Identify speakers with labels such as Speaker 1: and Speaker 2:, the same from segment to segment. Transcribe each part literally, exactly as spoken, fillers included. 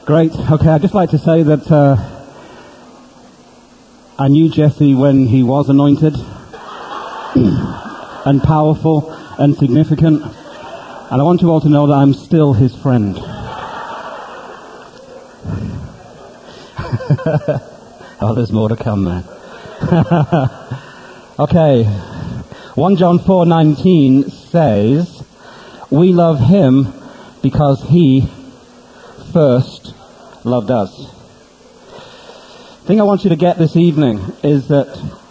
Speaker 1: Great. Okay, I'd just like to say that uh, I knew Jesse when he was anointed and powerful and significant, and I want you all to know that I'm still his friend. Oh, there's more to come there. Okay, First John four nineteen says, we love him because he first loved us. The thing I want you to get this evening is that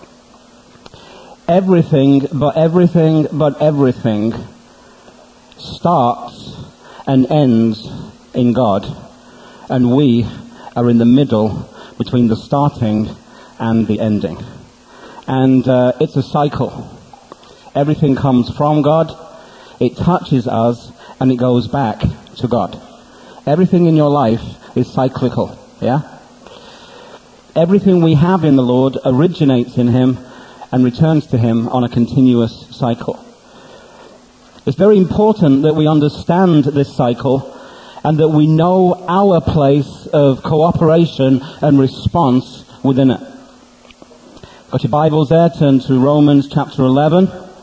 Speaker 1: everything but everything but everything starts and ends in God, and we are in the middle between the starting and the ending. And uh, it's a cycle. Everything comes from God, it touches us, and it goes back to God. Everything in your life is cyclical, yeah? Everything we have in the Lord originates in him and returns to him on a continuous cycle. It's very important that we understand this cycle and that we know our place of cooperation and response within it. Got your Bibles there? Turn to Romans chapter eleven,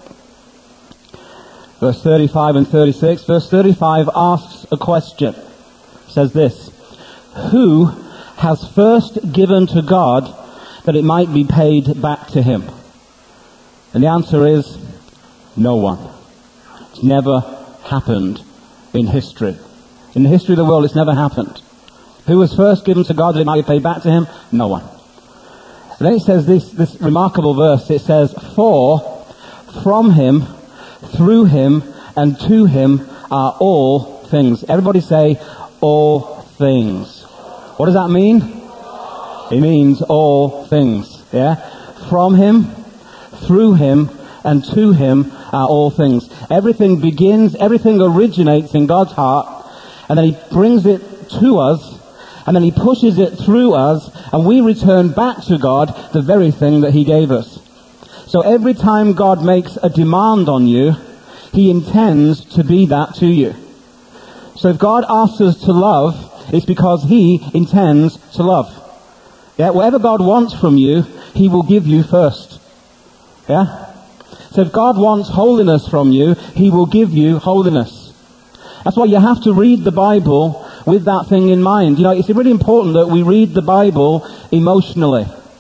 Speaker 1: verse thirty-five and thirty-six. Verse thirty-five asks a question. It says this: who has first given to God that it might be paid back to him? And the answer is no one. It's never happened in history. In the history of the world, it's never happened. Who was first given to God that it might be paid back to him? No one. And then it says this, this remarkable verse. It says, for from him, through him, and to him are all things. Everybody say, all things. What does that mean? It means all things. Yeah? From him, through him, and to him are all things. Everything begins, everything originates in God's heart, and then he brings it to us, and then he pushes it through us, and we return back to God the very thing that he gave us. So every time God makes a demand on you, he intends to be that to you. So if God asks us to love, it's because he intends to love. Yeah, whatever God wants from you, he will give you first. Yeah? So if God wants holiness from you, he will give you holiness. That's why you have to read the Bible with that thing in mind. You know, it's really important that we read the Bible emotionally.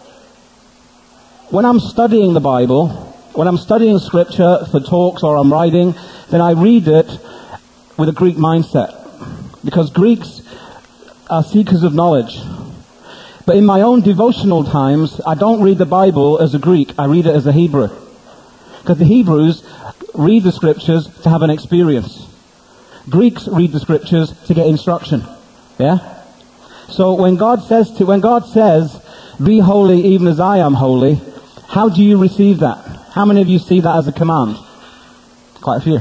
Speaker 1: When I'm studying the Bible, when I'm studying scripture for talks or I'm writing, then I read it with a Greek mindset. Because Greeks are seekers of knowledge. But in my own devotional times, I don't read the Bible as a Greek, I read it as a Hebrew. Because the Hebrews read the scriptures to have an experience. Greeks read the scriptures to get instruction. Yeah? So when God says to, when God says, be holy even as I am holy, how do you receive that? How many of you see that as a command? Quite a few.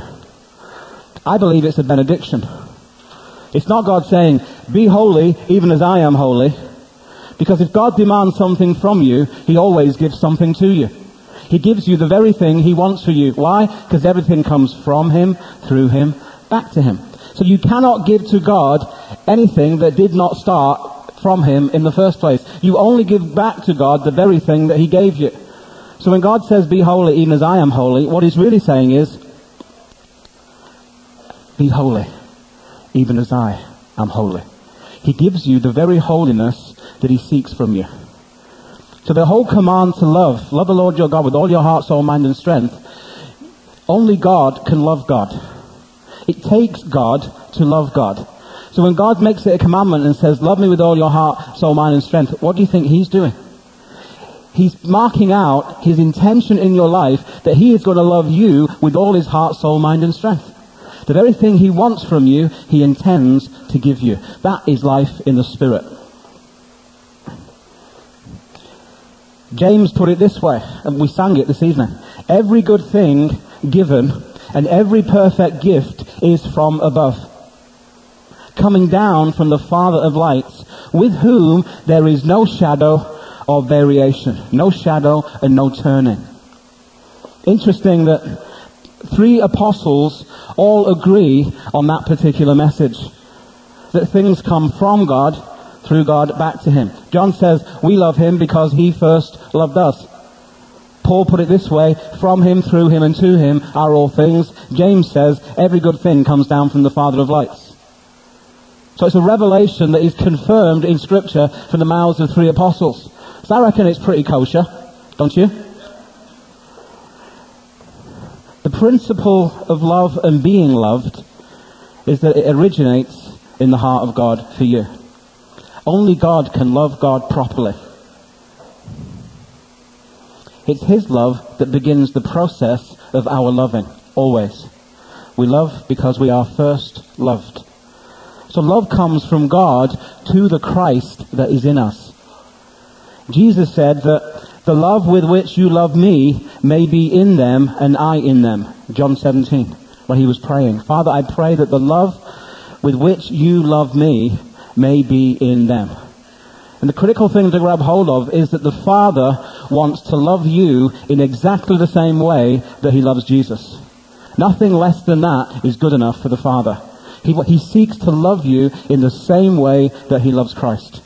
Speaker 1: I believe it's a benediction. It's not God saying, be holy even as I am holy. Because if God demands something from you, he always gives something to you. He gives you the very thing he wants for you. Why? Because everything comes from him, through him, back to him. So you cannot give to God anything that did not start from him in the first place. You only give back to God the very thing that he gave you. So when God says, be holy even as I am holy, what he's really saying is, be holy even as I am holy. He gives you the very holiness that he seeks from you. So the whole command to love, love the Lord your God with all your heart, soul, mind, and strength, only God can love God. It takes God to love God. So when God makes it a commandment and says, love me with all your heart, soul, mind, and strength, what do you think he's doing? He's marking out his intention in your life that he is going to love you with all his heart, soul, mind, and strength. The very thing he wants from you, he intends to give you. That is life in the Spirit. James put it this way, and we sang it this evening. Every good thing given and every perfect gift is from above, coming down from the Father of lights, with whom there is no shadow or variation, no shadow and no turning. Interesting that three apostles all agree on that particular message. that things come from God, through God, back to him. John says, we love him because he first loved us. Paul put it this way, from him, through him, and to him are all things. James says, every good thing comes down from the Father of lights. So it's a revelation that is confirmed in Scripture from the mouths of three apostles. So I reckon it's pretty kosher, don't you? The principle of love and being loved is that it originates in the heart of God for you. Only God can love God properly. It's his love that begins the process of our loving, always. We love because we are first loved. So love comes from God to the Christ that is in us. Jesus said that the love with which you love me may be in them and I in them. John seventeen, when he was praying. Father, I pray that the love with which you love me may be in them. And the critical thing to grab hold of is that the Father wants to love you in exactly the same way that he loves Jesus. Nothing less than that is good enough for the Father. He, he seeks to love you in the same way that he loves Christ.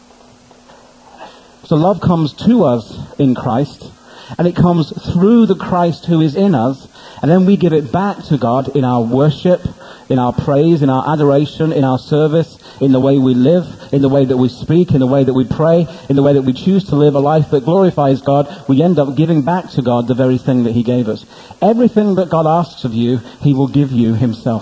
Speaker 1: So love comes to us in Christ, and it comes through the Christ who is in us, and then we give it back to God in our worship, in our praise, in our adoration, in our service, in the way we live, in the way that we speak, in the way that we pray, in the way that we choose to live a life that glorifies God. We end up giving back to God the very thing that he gave us. Everything that God asks of you, he will give you himself.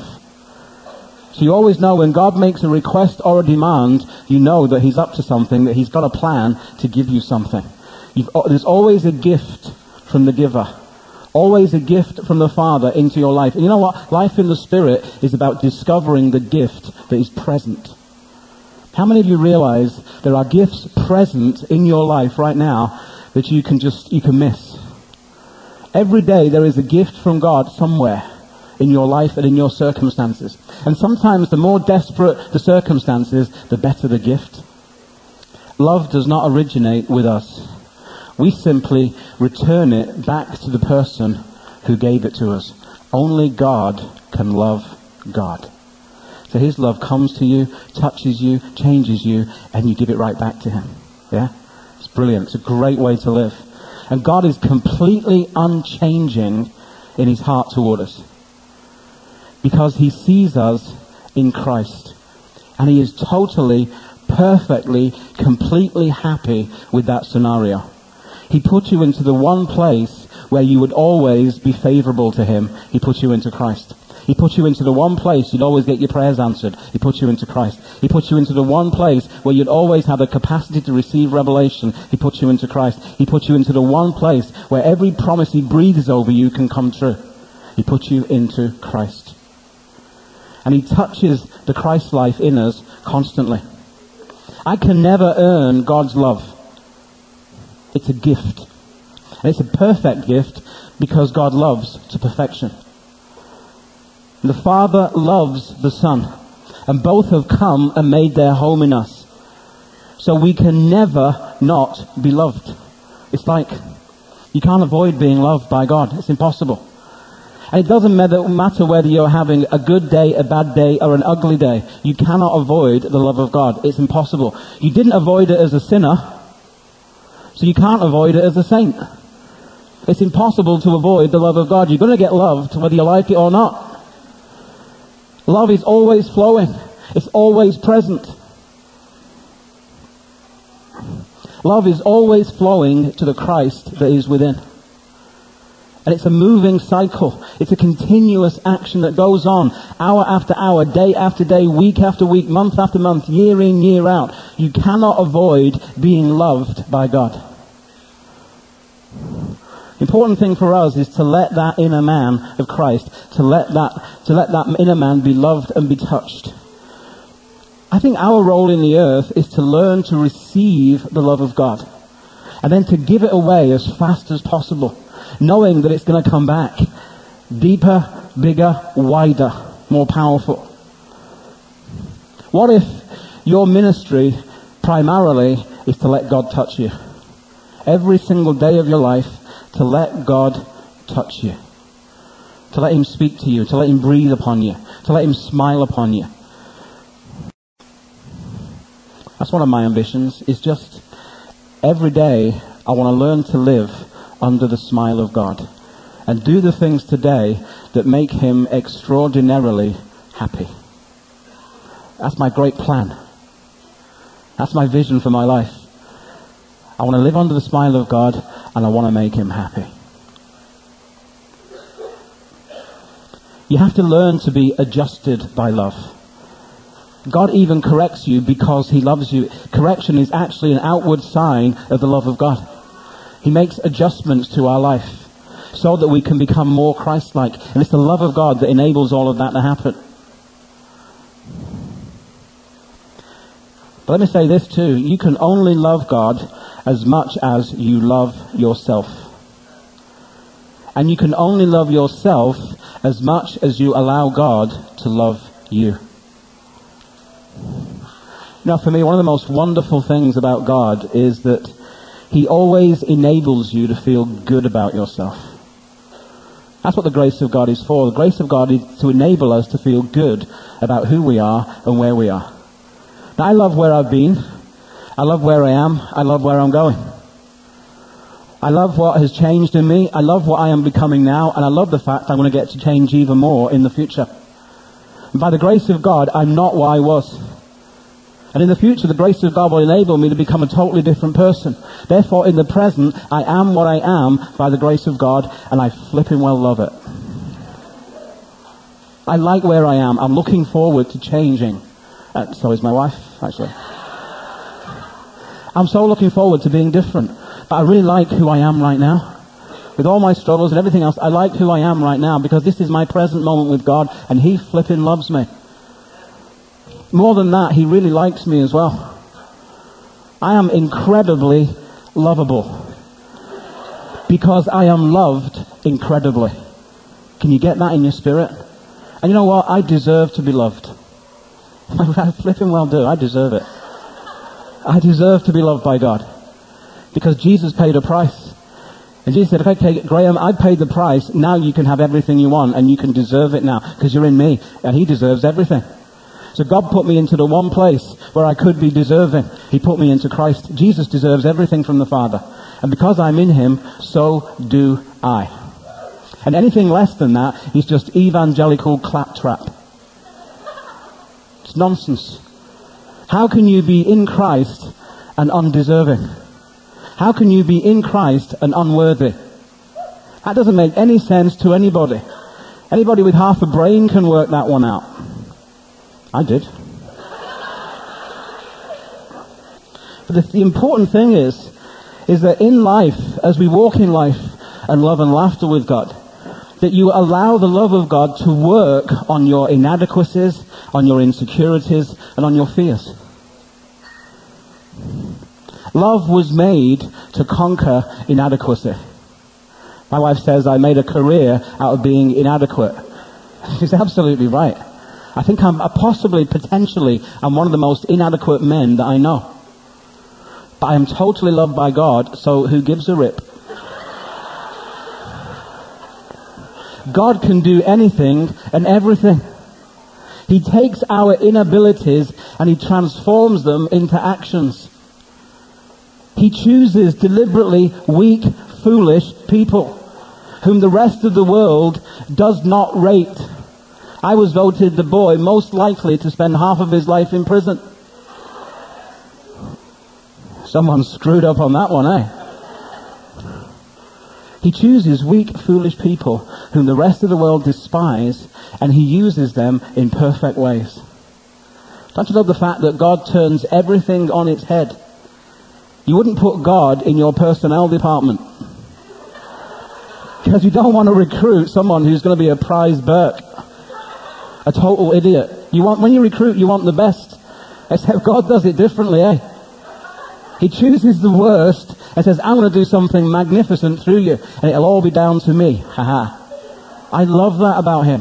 Speaker 1: So you always know when God makes a request or a demand, you know that he's up to something, that he's got a plan to give you something. You've, there's always a gift from the giver. Always a gift from the Father into your life. And you know what? Life in the Spirit is about discovering the gift that is present. How many of you realize there are gifts present in your life right now that you can just, you can miss? Every day there is a gift from God somewhere in your life and in your circumstances. And sometimes the more desperate the circumstances, the better the gift. Love does not originate with us. We simply return it back to the person who gave it to us. Only God can love God. So his love comes to you, touches you, changes you, and you give it right back to him. Yeah? It's brilliant. It's a great way to live. And God is completely unchanging in his heart toward us, because he sees us in Christ. And he is totally, perfectly, completely happy with that scenario. He put you into the one place where you would always be favorable to him. He put you into Christ. He put you into the one place you'd always get your prayers answered. He put you into Christ. He put you into the one place where you'd always have the capacity to receive revelation. He put you into Christ. He put you into the one place where every promise he breathes over you can come true. He put you into Christ. And he touches the Christ life in us constantly. I can never earn God's love. It's a gift. And it's a perfect gift because God loves to perfection. The Father loves the Son, and both have come and made their home in us. So we can never not be loved. It's like you can't avoid being loved by God. It's impossible. And it doesn't matter whether you're having a good day, a bad day, or an ugly day. You cannot avoid the love of God. It's impossible. You didn't avoid it as a sinner, so you can't avoid it as a saint. It's impossible to avoid the love of God. You're going to get loved whether you like it or not. Love is always flowing. It's always present. Love is always flowing to the Christ that is within. And it's a moving cycle. It's a continuous action that goes on hour after hour, day after day, week after week, month after month, year in, year out. You cannot avoid being loved by God. The important thing for us is to let that inner man of Christ, to let that, to let that inner man be loved and be touched. I think our role in the earth is to learn to receive the love of God, and then to give it away as fast as possible, knowing that it's going to come back deeper, bigger, wider, more powerful. What if your ministry primarily is to let God touch you? Every single day of your life, to let God touch you. To let him speak to you, to let him breathe upon you, to let him smile upon you. That's one of my ambitions, is just every day I want to learn to live under the smile of God and do the things today that make him extraordinarily happy. That's my great plan. That's my vision for my life. I want to live under the smile of God, and I want to make him happy. You have to learn to be adjusted by love. God even corrects you because he loves you. Correction is actually an outward sign of the love of God. He makes adjustments to our life so that we can become more Christ-like. And it's the love of God that enables all of that to happen. But let me say this too. You can only love God as much as you love yourself. And you can only love yourself as much as you allow God to love you. Now, for me, one of the most wonderful things about God is that he always enables you to feel good about yourself. That's what the grace of God is for. The grace of God is to enable us to feel good about who we are and where we are. Now, I love where I've been. I love where I am. I love where I'm going. I love what has changed in me. I love what I am becoming now. And I love the fact I'm going to get to change even more in the future. And by the grace of God, I'm not what I was. And in the future, the grace of God will enable me to become a totally different person. Therefore, in the present, I am what I am by the grace of God, and I flipping well love it. I like where I am. I'm looking forward to changing. Uh, so is my wife, actually. I'm so looking forward to being different. But I really like who I am right now. With all my struggles and everything else, I like who I am right now because this is my present moment with God, and he flipping loves me. More than that, he really likes me as well. I am incredibly lovable because I am loved incredibly. Can you get that in your spirit? And you know what? I deserve to be loved. I flipping well do. I deserve it. I deserve to be loved by God because Jesus paid a price. And Jesus said, okay, Graham, I paid the price. Now you can have everything you want and you can deserve it now because you're in me and he deserves everything. So God put me into the one place where I could be deserving. He put me into Christ. Jesus deserves everything from the Father. And because I'm in him, so do I. And anything less than that is just evangelical claptrap. It's nonsense. How can you be in Christ and undeserving? How can you be in Christ and unworthy? That doesn't make any sense to anybody. Anybody with half a brain can work that one out. I did. But the, the important thing is, is that in life, as we walk in life and love and laughter with God, that you allow the love of God to work on your inadequacies, on your insecurities, and on your fears. Love was made to conquer inadequacy. My wife says I made a career out of being inadequate. She's absolutely right. I think I'm uh, possibly, potentially, I'm one of the most inadequate men that I know. But I am totally loved by God, so who gives a rip? God can do anything and everything. He takes our inabilities and he transforms them into actions. He chooses deliberately weak, foolish people whom the rest of the world does not rate. I was voted the boy most likely to spend half of his life in prison. Someone screwed up on that one, eh? He chooses weak, foolish people whom the rest of the world despise, and he uses them in perfect ways. Don't you love the fact that God turns everything on its head? You wouldn't put God in your personnel department because you don't want to recruit someone who's going to be a prize Burke. A total idiot. You want, when you recruit, you want the best. Except God does it differently, eh? He chooses the worst and says, I'm going to do something magnificent through you, and it'll all be down to me. Haha. I love that about him.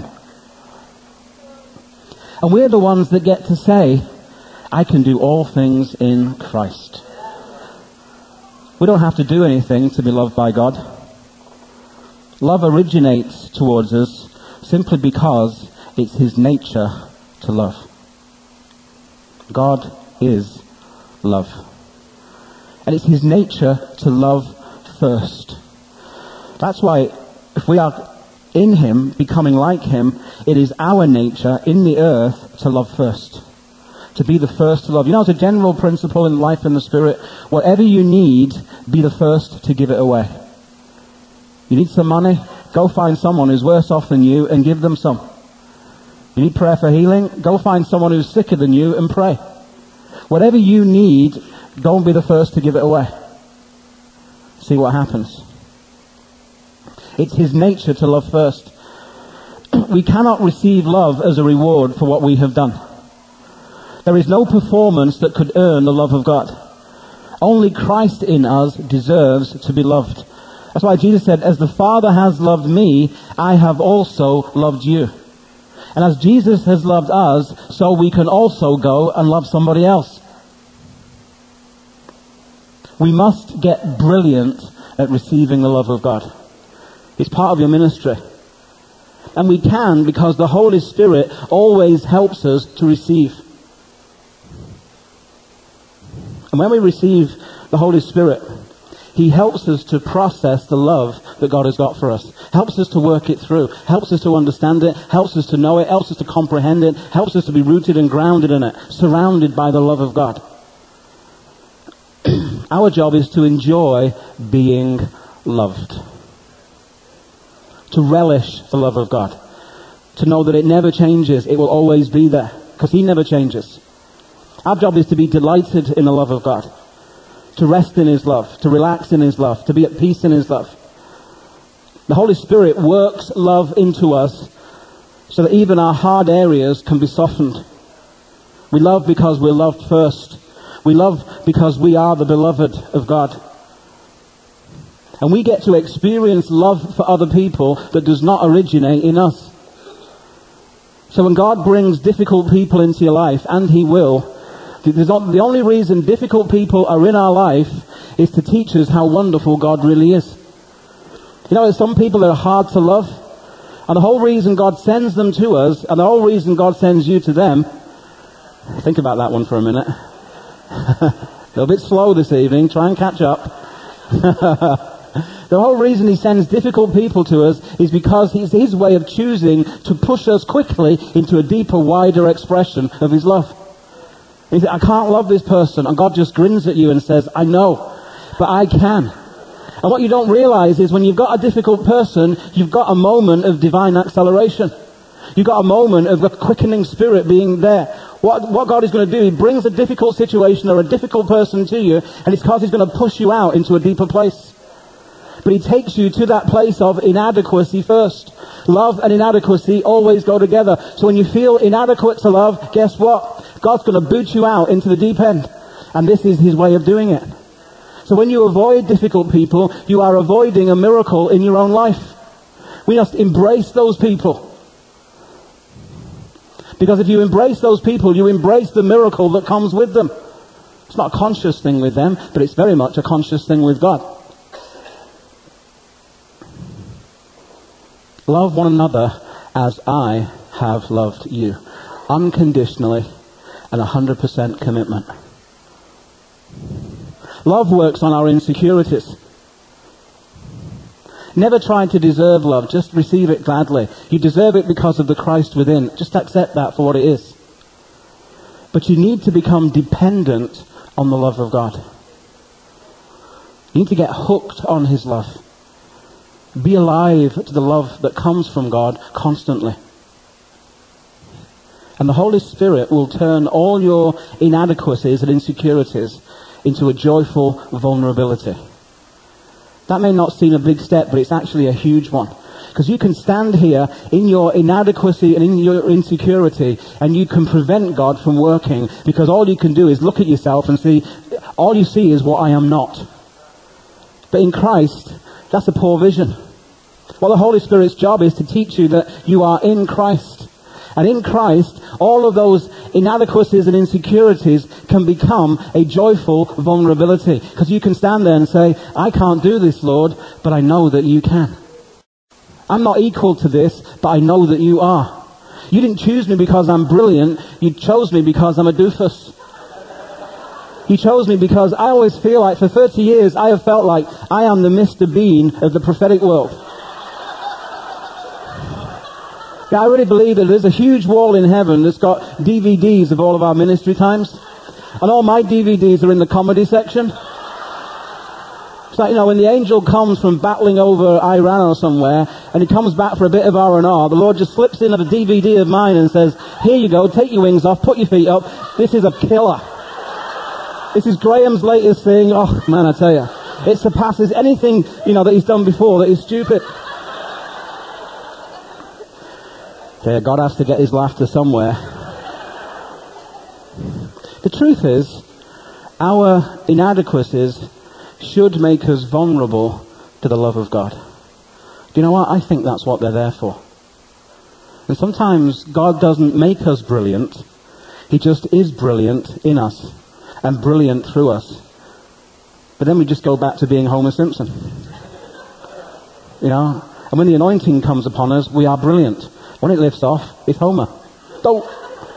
Speaker 1: And we're the ones that get to say, I can do all things in Christ. We don't have to do anything to be loved by God. Love originates towards us simply because it's his nature to love. God is love. And it's his nature to love first. That's why if we are in him, becoming like him, it is our nature in the earth to love first. To be the first to love. You know, it's a general principle in life in the Spirit. Whatever you need, be the first to give it away. You need some money? Go find someone who's worse off than you and give them some. You need prayer for healing? Go find someone who's sicker than you and pray. Whatever you need, don't be the first to give it away. See what happens. It's his nature to love first. We cannot receive love as a reward for what we have done. There is no performance that could earn the love of God. Only Christ in us deserves to be loved. That's why Jesus said, as the Father has loved me, I have also loved you. And as Jesus has loved us, so we can also go and love somebody else. We must get brilliant at receiving the love of God. It's part of your ministry. And we can because the Holy Spirit always helps us to receive. And when we receive the Holy Spirit, he helps us to process the love that God has got for us. Helps us to work it through. Helps us to understand it. Helps us to know it. Helps us to comprehend it. Helps us to be rooted and grounded in it. Surrounded by the love of God. Our job is to enjoy being loved. To relish the love of God. To know that it never changes. It will always be there. Because he never changes. Our job is to be delighted in the love of God. To rest in his love. To relax in his love. To be at peace in his love. The Holy Spirit works love into us so that even our hard areas can be softened. We love because we're loved first. We love because we are the beloved of God. And we get to experience love for other people that does not originate in us. So when God brings difficult people into your life, and he will, the only reason difficult people are in our life is to teach us how wonderful God really is. You know, there's some people that are hard to love, and the whole reason God sends them to us, and the whole reason God sends you to them, think about that one for a minute. A little bit slow this evening, try and catch up. The whole reason he sends difficult people to us is because he's his way of choosing to push us quickly into a deeper, wider expression of his love. He said, I can't love this person. And God just grins at you and says, I know, but I can. And what you don't realize is when you've got a difficult person, you've got a moment of divine acceleration. You've got a moment of a quickening spirit being there. What, what God is going to do, he brings a difficult situation or a difficult person to you, and it's because he's going to push you out into a deeper place. But he takes you to that place of inadequacy first. Love and inadequacy always go together. So when you feel inadequate to love, guess what? God's going to boot you out into the deep end. And this is his way of doing it. So when you avoid difficult people, you are avoiding a miracle in your own life. We must embrace those people. Because if you embrace those people, you embrace the miracle that comes with them. It's not a conscious thing with them, but it's very much a conscious thing with God. Love one another as I have loved you. Unconditionally and one hundred percent commitment. Love works on our insecurities. Never try to deserve love. Just receive it gladly. You deserve it because of the Christ within. Just accept that for what it is. But you need to become dependent on the love of God. You need to get hooked on his love. Be alive to the love that comes from God constantly. And the Holy Spirit will turn all your inadequacies and insecurities into a joyful vulnerability. That may not seem a big step, but it's actually a huge one. Because you can stand here in your inadequacy and in your insecurity, and you can prevent God from working, because all you can do is look at yourself and see, all you see is what I am not. But in Christ, that's a poor vision. Well, the Holy Spirit's job is to teach you that you are in Christ. And in Christ, all of those inadequacies and insecurities can become a joyful vulnerability. Because you can stand there and say, I can't do this, Lord, but I know that you can. I'm not equal to this, but I know that you are. You didn't choose me because I'm brilliant. You chose me because I'm a doofus. He chose me because I always feel like for thirty years I have felt like I am the Mister Bean of the prophetic world. Yeah, I really believe that there's a huge wall in heaven that's got D V Ds of all of our ministry times. And all my D V Ds are in the comedy section. It's like, you know, when the angel comes from battling over Iran or somewhere, and he comes back for a bit of R and R, the Lord just slips in a D V D of mine and says, here you go, take your wings off, put your feet up, this is a killer. This is Graham's latest thing. Oh, man, I tell you. It surpasses anything, you know, that he's done before that is stupid. Yeah, God has to get his laughter somewhere. The truth is, our inadequacies should make us vulnerable to the love of God. Do you know what? I think that's what they're there for. And sometimes God doesn't make us brilliant. He just is brilliant in us and brilliant through us. But then we just go back to being Homer Simpson. You know? And when the anointing comes upon us, we are brilliant. When it lifts off, it's Homer. Don't.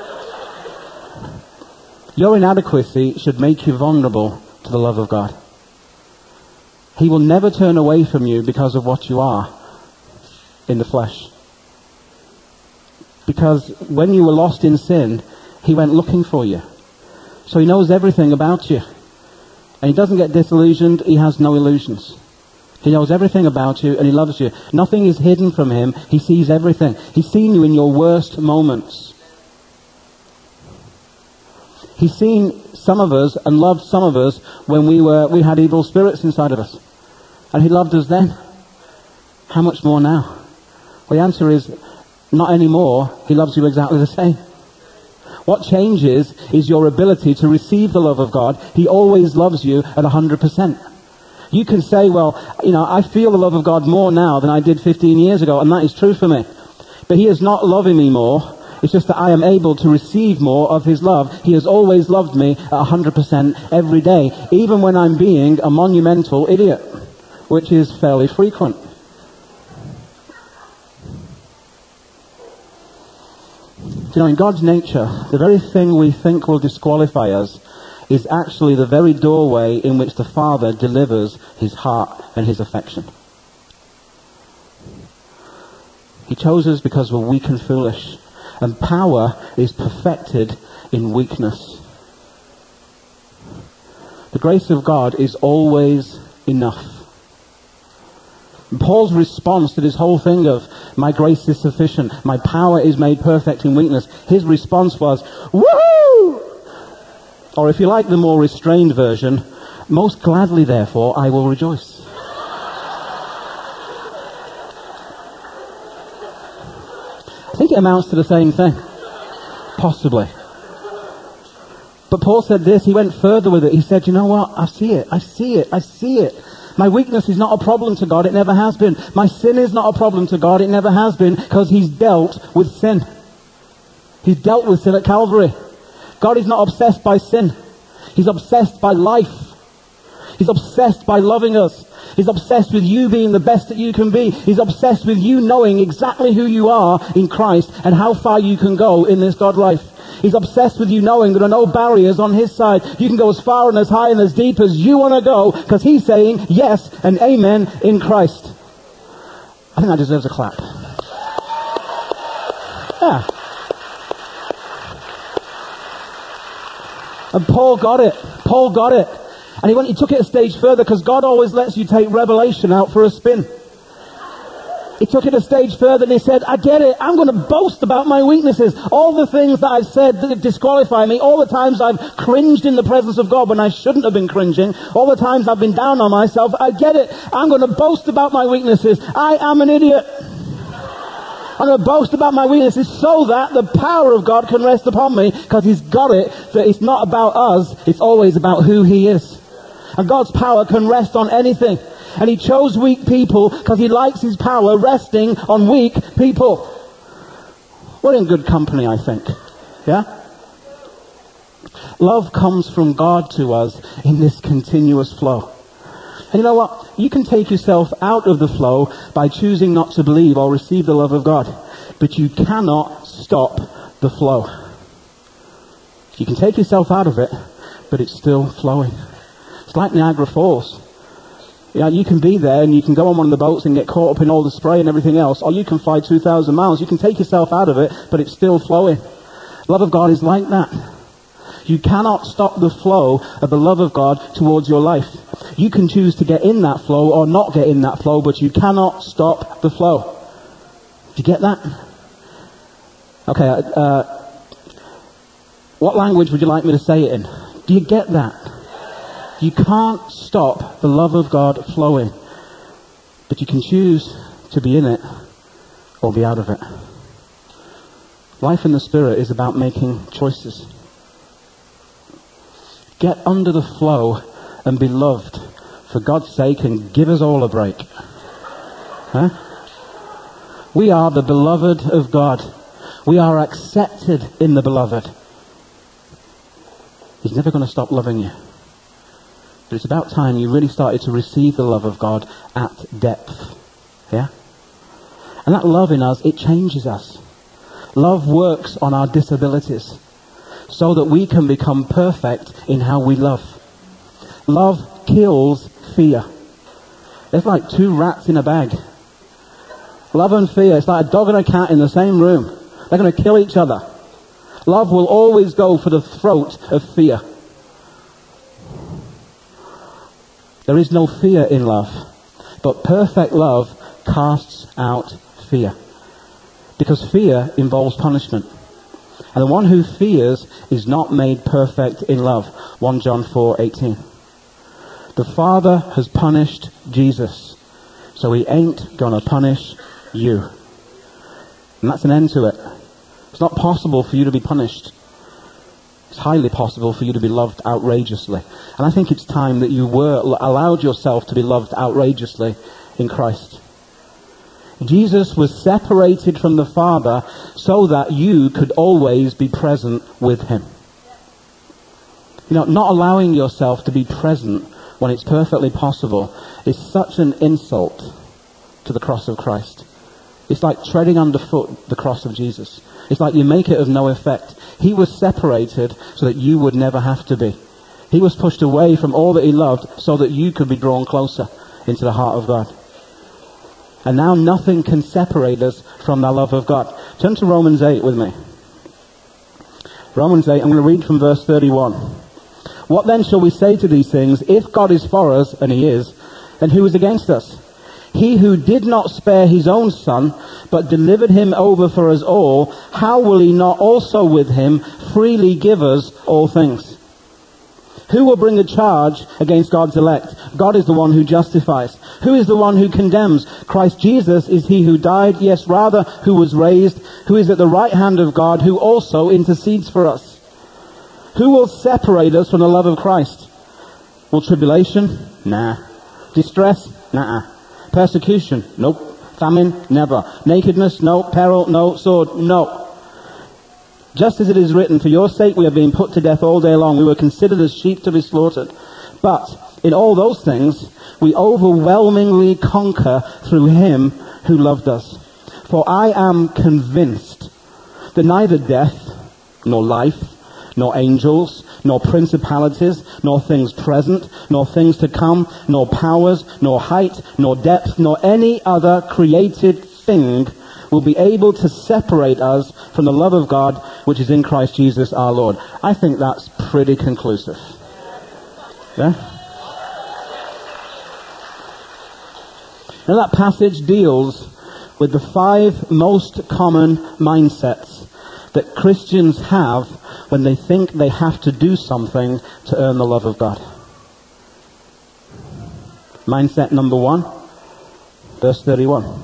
Speaker 1: Your inadequacy should make you vulnerable to the love of God. He will never turn away from you because of what you are in the flesh. Because when you were lost in sin, he went looking for you. So he knows everything about you. And he doesn't get disillusioned, he has no illusions. He knows everything about you and he loves you. Nothing is hidden from him. He sees everything. He's seen you in your worst moments. He's seen some of us and loved some of us when we were we had evil spirits inside of us. And he loved us then. How much more now? Well, the answer is not anymore. He loves you exactly the same. What changes is your ability to receive the love of God. He always loves you at one hundred percent. You can say, well, you know, I feel the love of God more now than I did fifteen years ago, and that is true for me. But he is not loving me more. It's just that I am able to receive more of his love. He has always loved me at one hundred percent every day, even when I'm being a monumental idiot, which is fairly frequent. You know, in God's nature, the very thing we think will disqualify us is actually the very doorway in which the Father delivers his heart and his affection. He chose us because we're weak and foolish. And power is perfected in weakness. The grace of God is always enough. And Paul's response to this whole thing of, my grace is sufficient, my power is made perfect in weakness, his response was, woohoo! Or if you like the more restrained version, most gladly therefore I will rejoice. I think it amounts to the same thing. Possibly. But Paul said this, he went further with it. He said, you know what? I see it. I see it. I see it. My weakness is not a problem to God. It never has been. My sin is not a problem to God. It never has been, because he's dealt with sin. He's dealt with sin at Calvary. God is not obsessed by sin. He's obsessed by life. He's obsessed by loving us. He's obsessed with you being the best that you can be. He's obsessed with you knowing exactly who you are in Christ and how far you can go in this God life. He's obsessed with you knowing there are no barriers on his side. You can go as far and as high and as deep as you want to go, because he's saying yes and amen in Christ. I think that deserves a clap. Yeah. And Paul got it. Paul got it. And he went, he took it a stage further, because God always lets you take revelation out for a spin. He took it a stage further and he said, I get it. I'm going to boast about my weaknesses. All the things that I've said that disqualify me. All the times I've cringed in the presence of God when I shouldn't have been cringing. All the times I've been down on myself. I get it. I'm going to boast about my weaknesses. I am an idiot. I'm going to boast about my weaknesses so that the power of God can rest upon me, because he's got it that it's not about us. It's always about who he is. And God's power can rest on anything. And he chose weak people because he likes his power resting on weak people. We're in good company, I think. Yeah? Love comes from God to us in this continuous flow. And you know what? You can take yourself out of the flow by choosing not to believe or receive the love of God. But you cannot stop the flow. You can take yourself out of it, but it's still flowing. It's like Niagara Falls. You know, you can be there and you can go on one of the boats and get caught up in all the spray and everything else, or you can fly two thousand miles. You can take yourself out of it, but it's still flowing. Love of God is like that. You cannot stop the flow of the love of God towards your life. You can choose to get in that flow or not get in that flow, but you cannot stop the flow. Do you get that? Okay, uh, what language would you like me to say it in? Do you get that? You can't stop the love of God flowing, but you can choose to be in it or be out of it. Life in the Spirit is about making choices. Get under the flow and be loved, for God's sake, and give us all a break. Huh? We are the beloved of God. We are accepted in the beloved. He's never going to stop loving you. But it's about time you really started to receive the love of God at depth. Yeah? And that love in us, it changes us. Love works on our disabilities so that we can become perfect in how we love. Love kills fear. It's like two rats in a bag. Love and fear, it's like a dog and a cat in the same room. They're going to kill each other. Love will always go for the throat of fear. There is no fear in love, but perfect love casts out fear. Because fear involves punishment. And the one who fears is not made perfect in love. First John four eighteen. The Father has punished Jesus, so he ain't gonna punish you. And that's an end to it. It's not possible for you to be punished. It's highly possible for you to be loved outrageously. And I think it's time that you were allowed yourself to be loved outrageously in Christ. Jesus was separated from the Father so that you could always be present with him. You know, not allowing yourself to be present when it's perfectly possible is such an insult to the cross of Christ. It's like treading underfoot the cross of Jesus. It's like you make it of no effect. He was separated so that you would never have to be. He was pushed away from all that he loved so that you could be drawn closer into the heart of God. And now nothing can separate us from the love of God. Turn to Romans eight with me. Romans eight, I'm going to read from verse thirty-one. What then shall we say to these things? If God is for us, and he is, then who is against us? He who did not spare his own son, but delivered him over for us all, how will he not also with him freely give us all things? Who will bring a charge against God's elect? God is the one who justifies. Who is the one who condemns? Christ Jesus is he who died, yes, rather, who was raised, who is at the right hand of God, who also intercedes for us. Who will separate us from the love of Christ? Will tribulation? Nah. Distress? Nah. Persecution? Nope. Famine? Never. Nakedness? No. Peril? No. Sword? No. Just as it is written, for your sake we are being put to death all day long. We were considered as sheep to be slaughtered. But in all those things, we overwhelmingly conquer through him who loved us. For I am convinced that neither death, nor life, nor angels, nor principalities, nor things present, nor things to come, nor powers, nor height, nor depth, nor any other created thing will be able to separate us from the love of God which is in Christ Jesus our Lord. I think that's pretty conclusive. Yeah? Now that passage deals with the five most common mindsets that Christians have when they think they have to do something to earn the love of God. Mindset number one, verse thirty-one.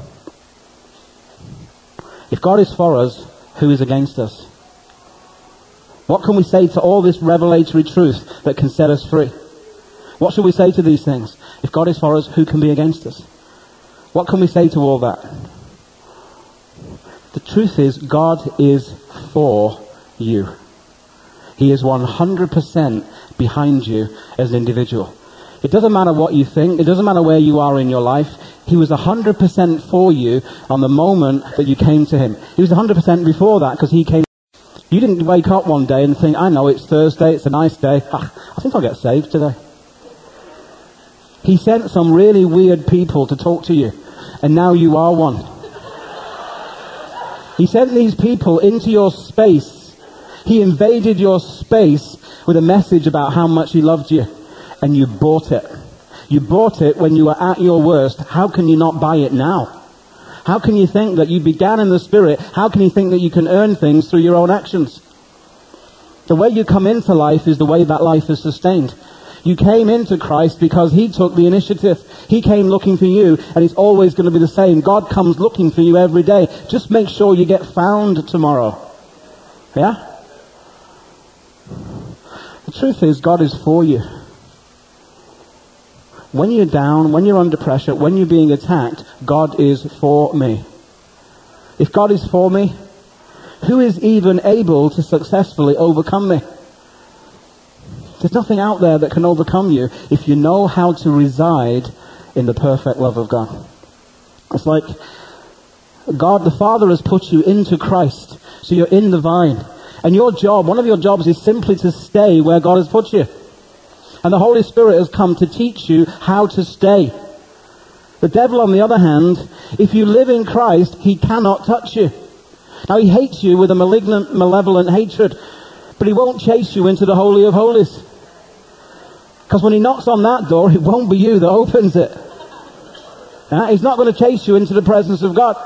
Speaker 1: If God is for us, who is against us? What can we say to all this revelatory truth that can set us free? What should we say to these things? If God is for us, who can be against us? What can we say to all that? The truth is, God is for you. He is one hundred percent behind you as an individual. It doesn't matter what you think. It doesn't matter where you are in your life. He was one hundred percent for you on the moment that you came to him. He was one hundred percent before that because he came. You didn't wake up one day and think, I know it's Thursday, it's a nice day. Ah, I think I'll get saved today. He sent some really weird people to talk to you, and now you are one. He sent these people into your space. He invaded your space with a message about how much he loved you, and you bought it. You bought it when you were at your worst. How can you not buy it now? How can you think that you began in the Spirit? How can you think that you can earn things through your own actions? The way you come into life is the way that life is sustained. You came into Christ because he took the initiative. He came looking for you, and it's always going to be the same. God comes looking for you every day. Just make sure you get found tomorrow. Yeah? The truth is, God is for you. When you're down, when you're under pressure, when you're being attacked, God is for me. If God is for me, who is even able to successfully overcome me? There's nothing out there that can overcome you if you know how to reside in the perfect love of God. It's like God the Father has put you into Christ, so you're in the vine. And your job, one of your jobs is simply to stay where God has put you. And the Holy Spirit has come to teach you how to stay. The devil, on the other hand, if you live in Christ, he cannot touch you. Now, he hates you with a malignant, malevolent hatred, but he won't chase you into the Holy of Holies. Because when he knocks on that door, it won't be you that opens it. Uh, he's not going to chase you into the presence of God.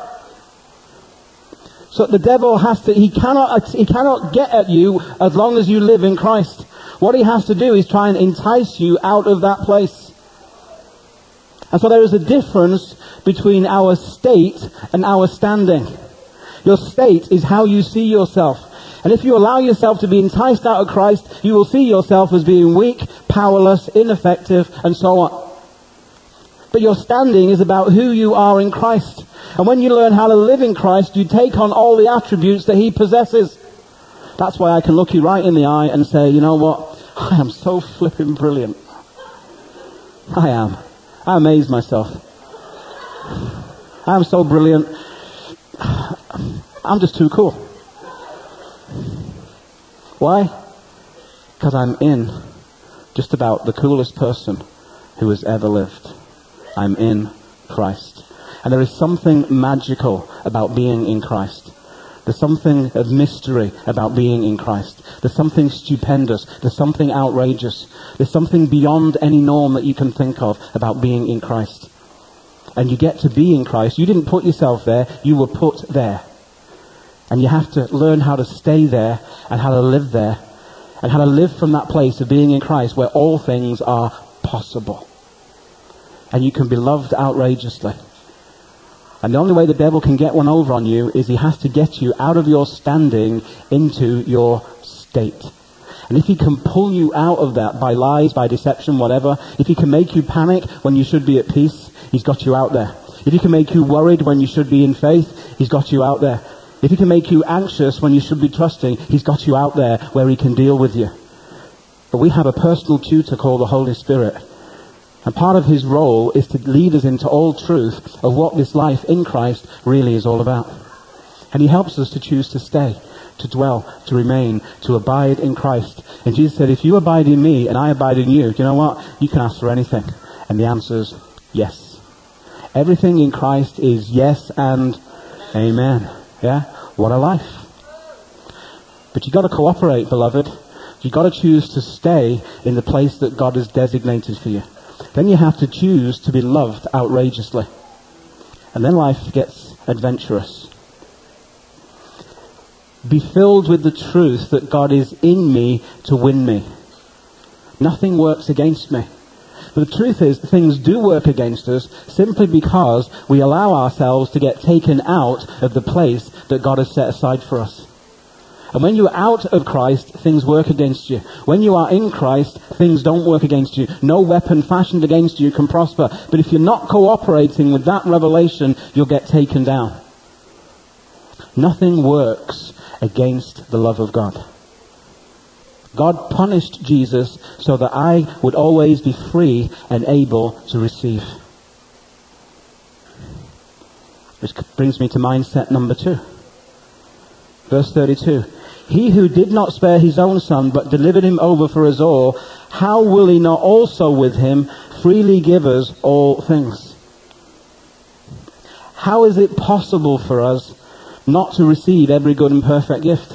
Speaker 1: So the devil has to, he cannot, he cannot get at you as long as you live in Christ. What he has to do is try and entice you out of that place. And so there is a difference between our state and our standing. Your state is how you see yourself. And if you allow yourself to be enticed out of Christ, you will see yourself as being weak, powerless, ineffective, and so on. But your standing is about who you are in Christ. And when you learn how to live in Christ, you take on all the attributes that he possesses. That's why I can look you right in the eye and say, you know what? I am so flipping brilliant. I am. I amaze myself. I am so brilliant. I'm just too cool. Why? Because I'm in just about the coolest person who has ever lived. I'm in Christ. And there is something magical about being in Christ. There's something of mystery about being in Christ. There's something stupendous. There's something outrageous. There's something beyond any norm that you can think of about being in Christ. And you get to be in Christ. You didn't put yourself there. You were put there. And you have to learn how to stay there and how to live there. And how to live from that place of being in Christ where all things are possible. And you can be loved outrageously. And the only way the devil can get one over on you is he has to get you out of your standing into your state. And if he can pull you out of that by lies, by deception, whatever, if he can make you panic when you should be at peace, he's got you out there. If he can make you worried when you should be in faith, he's got you out there. If he can make you anxious when you should be trusting, he's got you out there where he can deal with you. But we have a personal tutor called the Holy Spirit. And part of his role is to lead us into all truth of what this life in Christ really is all about. And he helps us to choose to stay, to dwell, to remain, to abide in Christ. And Jesus said, if you abide in me and I abide in you, do you know what? You can ask for anything. And the answer is yes. Everything in Christ is yes and amen. Yeah? What a life. But you've got to cooperate, beloved. You've got to choose to stay in the place that God has designated for you. Then you have to choose to be loved outrageously. And then life gets adventurous. Be filled with the truth that God is in me to win me. Nothing works against me. But the truth is, things do work against us simply because we allow ourselves to get taken out of the place that God has set aside for us. And when you're out of Christ, things work against you. When you are in Christ, things don't work against you. No weapon fashioned against you can prosper. But if you're not cooperating with that revelation, you'll get taken down. Nothing works against the love of God. God punished Jesus so that I would always be free and able to receive. Which brings me to mindset number two. Verse thirty-two. He who did not spare his own son, but delivered him over for us all, how will he not also with him freely give us all things? How is it possible for us not to receive every good and perfect gift?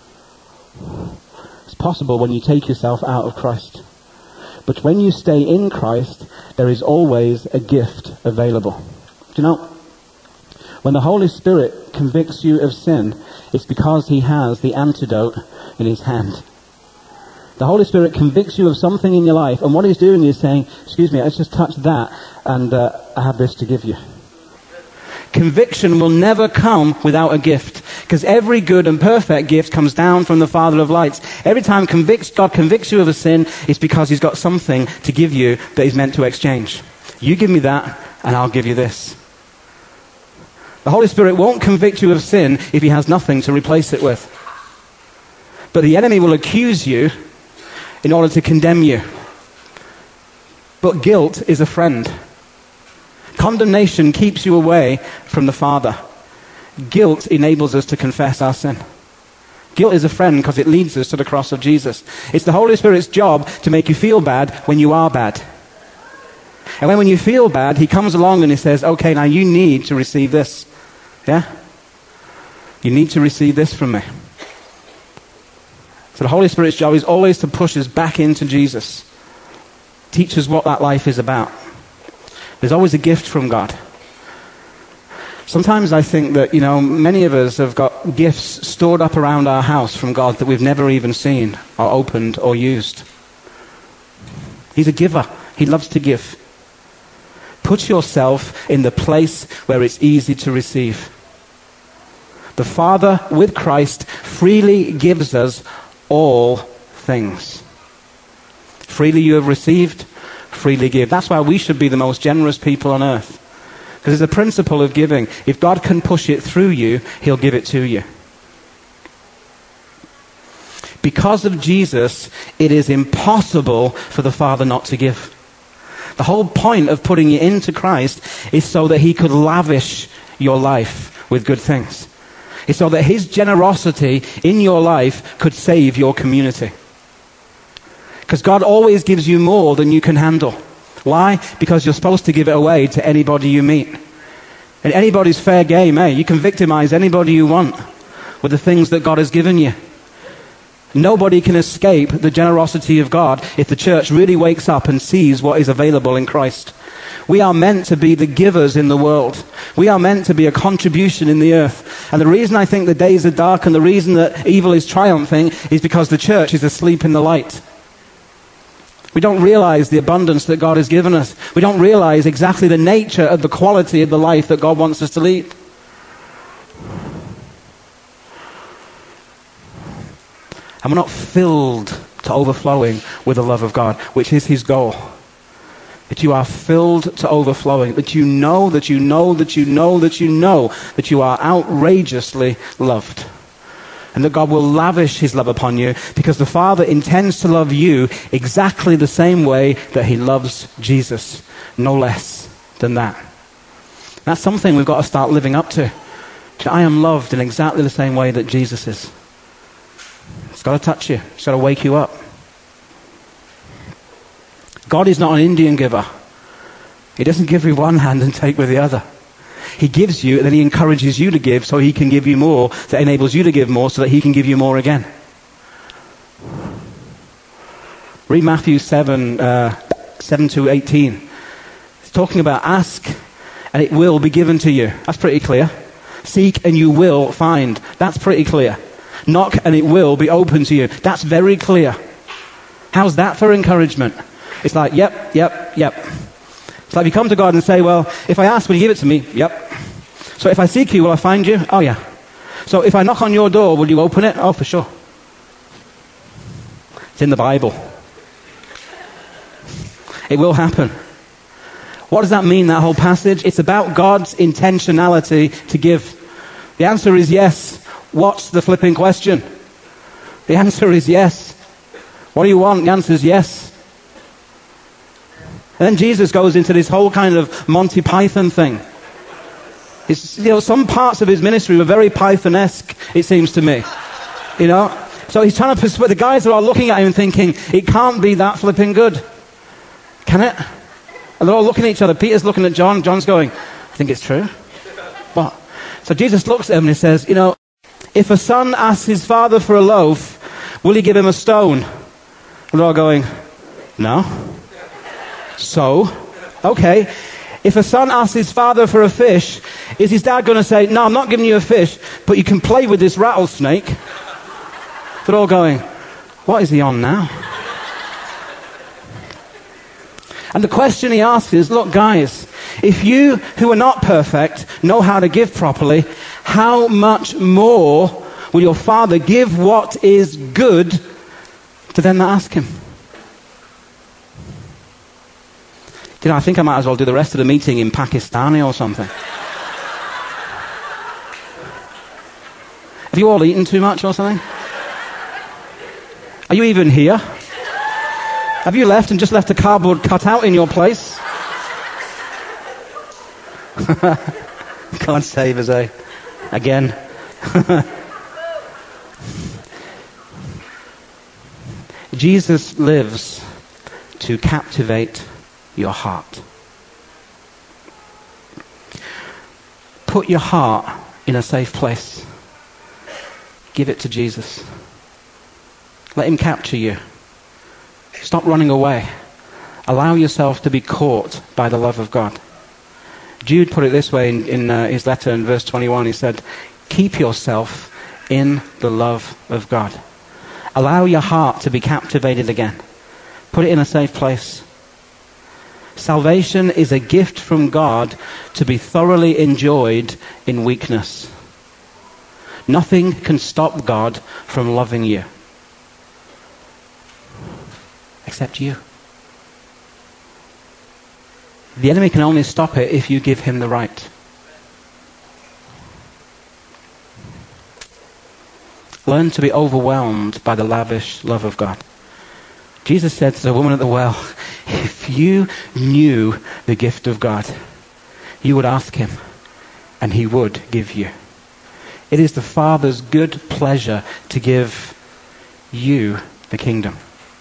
Speaker 1: It's possible when you take yourself out of Christ. But when you stay in Christ, there is always a gift available. Do you know, when the Holy Spirit convicts you of sin, it's because he has the antidote in his hand. The Holy Spirit convicts you of something in your life, and what he's doing is saying, excuse me, let's just touch that, and uh, I have this to give you. Conviction will never come without a gift, because every good and perfect gift comes down from the Father of lights. Every time convicts, God convicts you of a sin, it's because he's got something to give you that he's meant to exchange. You give me that, and I'll give you this. The Holy Spirit won't convict you of sin if he has nothing to replace it with. But the enemy will accuse you in order to condemn you. But guilt is a friend. Condemnation keeps you away from the Father. Guilt enables us to confess our sin. Guilt is a friend because it leads us to the cross of Jesus. It's the Holy Spirit's job to make you feel bad when you are bad. And when, when you feel bad, he comes along and he says, okay, now you need to receive this. Yeah? You need to receive this from me. So the Holy Spirit's job is always to push us back into Jesus. Teach us what that life is about. There's always a gift from God. Sometimes I think that, you know, many of us have got gifts stored up around our house from God that we've never even seen or opened or used. He's a giver. He loves to give. Put yourself in the place where it's easy to receive. The Father, with Christ, freely gives us all things. Freely you have received, freely give. That's why we should be the most generous people on earth. Because it's a principle of giving. If God can push it through you, he'll give it to you. Because of Jesus, it is impossible for the Father not to give. The whole point of putting you into Christ is so that he could lavish your life with good things. It's so that his generosity in your life could save your community. Because God always gives you more than you can handle. Why? Because you're supposed to give it away to anybody you meet. And anybody's fair game, eh? You can victimize anybody you want with the things that God has given you. Nobody can escape the generosity of God if the church really wakes up and sees what is available in Christ. We are meant to be the givers in the world. We are meant to be a contribution in the earth. And the reason I think the days are dark and the reason that evil is triumphing is because the church is asleep in the light. We don't realize the abundance that God has given us. We don't realize exactly the nature of the quality of the life that God wants us to lead. And we're not filled to overflowing with the love of God, which is his goal. That you are filled to overflowing. That you know, that you know, that you know, that you know that you are outrageously loved. And that God will lavish his love upon you because the Father intends to love you exactly the same way that he loves Jesus. No less than that. That's something we've got to start living up to. I am loved in exactly the same way that Jesus is. It's got to touch you. It's got to wake you up. God is not an Indian giver. He doesn't give with one hand and take with the other. He gives you and then he encourages you to give so he can give you more, that enables you to give more so that he can give you more again. Read Matthew seven, uh, seven to eighteen. It's talking about ask and it will be given to you. That's pretty clear. Seek and you will find. That's pretty clear. Knock and it will be open to you. That's very clear. How's that for encouragement? It's like, yep, yep, yep. It's like you come to God and say, well, if I ask, will you give it to me? Yep. So if I seek you, will I find you? Oh, yeah. So if I knock on your door, will you open it? Oh, for sure. It's in the Bible. It will happen. What does that mean, that whole passage? It's about God's intentionality to give. The answer is yes. What's the flipping question? The answer is yes. What do you want? The answer is yes. And then Jesus goes into this whole kind of Monty Python thing. It's, you know, some parts of his ministry were very Python-esque, it seems to me. You know, So he's trying to persuade, the guys are all looking at him thinking, it can't be that flipping good. Can it? And they're all looking at each other. Peter's looking at John. John's going, I think it's true. What? So Jesus looks at him and he says, you know, if a son asks his father for a loaf, will he give him a stone? And they're all going, no. So, okay. If a son asks his father for a fish, is his dad going to say, no, I'm not giving you a fish, but you can play with this rattlesnake? They're all going, what is he on now? And the question he asks is, look guys, if you who are not perfect know how to give properly, how much more will your Father give what is good to them that ask him? You know, I think I might as well do the rest of the meeting in Pakistani or something. Have you all eaten too much or something? Are you even here? Have you left and just left a cardboard cutout in your place? God save us, eh? Again. Jesus lives to captivate your heart. Put your heart in a safe place. Give it to Jesus. Let him capture you. Stop running away. Allow yourself to be caught by the love of God. Jude put it this way in, in uh, his letter in verse twenty-one. He said, keep yourself in the love of God. Allow your heart to be captivated again. Put it in a safe place. Salvation is a gift from God to be thoroughly enjoyed in weakness. Nothing can stop God from loving you. Except you. The enemy can only stop it if you give him the right. Learn to be overwhelmed by the lavish love of God. Jesus said to the woman at the well, if you knew the gift of God, you would ask him, and he would give you. It is the Father's good pleasure to give you the kingdom.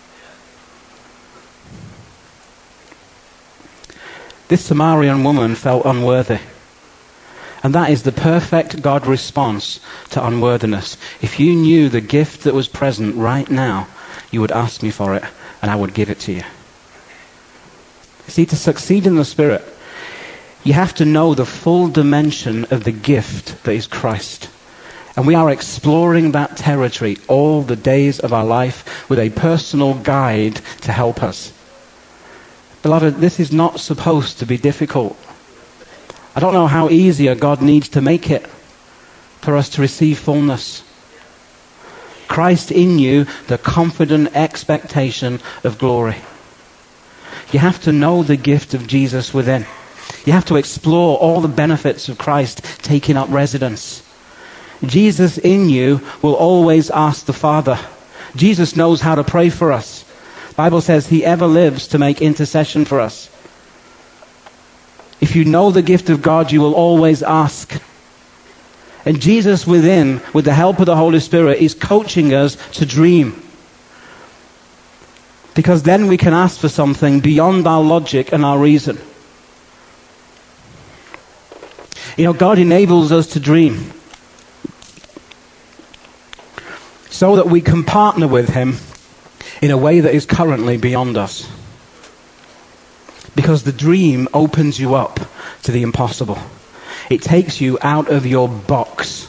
Speaker 1: This Samaritan woman felt unworthy. And that is the perfect God response to unworthiness. If you knew the gift that was present right now, you would ask me for it, and I would give it to you. See, to succeed in the Spirit, you have to know the full dimension of the gift that is Christ. And we are exploring that territory all the days of our life with a personal guide to help us. Beloved, this is not supposed to be difficult. I don't know how easier God needs to make it for us to receive fullness. Christ in you, the confident expectation of glory. You have to know the gift of Jesus within. You have to explore all the benefits of Christ taking up residence. Jesus in you will always ask the Father. Jesus knows how to pray for us. The Bible says he ever lives to make intercession for us. If you know the gift of God, you will always ask. And Jesus within, with the help of the Holy Spirit, is coaching us to dream. Because then we can ask for something beyond our logic and our reason. You know, God enables us to dream so that we can partner with him in a way that is currently beyond us. Because the dream opens you up to the impossible. It takes you out of your box.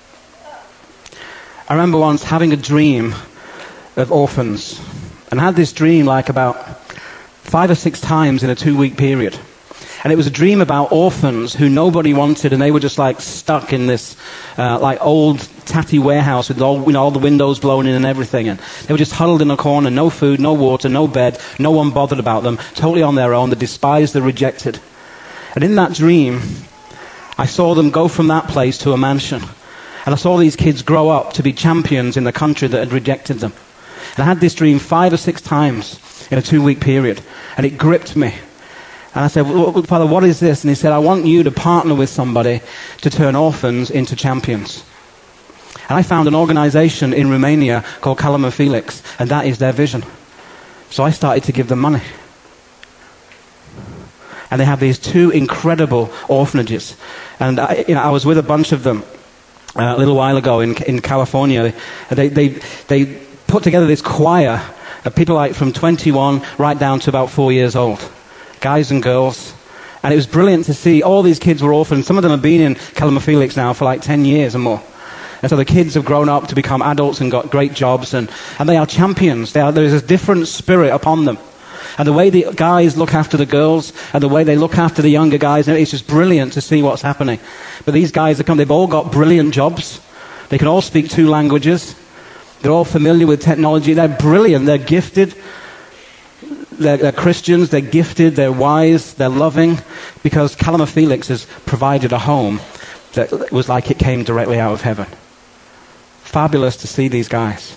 Speaker 1: I remember once having a dream of orphans. And I had this dream like about five or six times in a two-week period. And it was a dream about orphans who nobody wanted, and they were just like stuck in this uh, like old tatty warehouse with all, you know, all the windows blown in and everything. And they were just huddled in a corner, no food, no water, no bed, no one bothered about them, totally on their own, the despised, the rejected. And in that dream, I saw them go from that place to a mansion. And I saw these kids grow up to be champions in the country that had rejected them. And I had this dream five or six times in a two-week period. And it gripped me. And I said, well, Father, what is this? And he said, I want you to partner with somebody to turn orphans into champions. And I found an organization in Romania called Calama Felix, and that is their vision. So I started to give them money. And they have these two incredible orphanages. And I, you know, I was with a bunch of them uh, a little while ago in, in California. They, they, they put together this choir of people like from twenty-one right down to about four years old. Guys and girls. And it was brilliant to see all these kids were orphans. Some of them have been in Calama Felix now for like ten years or more. And so the kids have grown up to become adults and got great jobs. And, and they are champions. They are, there is a different spirit upon them. And the way the guys look after the girls and the way they look after the younger guys, it's just brilliant to see what's happening. But these guys have come, they've all got brilliant jobs. They can all speak two languages. They're all familiar with technology. They're brilliant. They're gifted. They're, they're Christians. They're gifted. They're wise. They're loving. Because Calama Felix has provided a home that was like it came directly out of heaven. Fabulous to see these guys.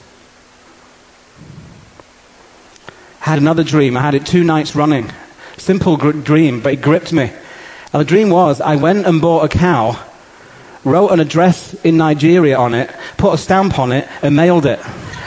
Speaker 1: I had another dream. I had it two nights running. Simple gr- dream, but it gripped me. And the dream was, I went and bought a cow, wrote an address in Nigeria on it, put a stamp on it, and mailed it.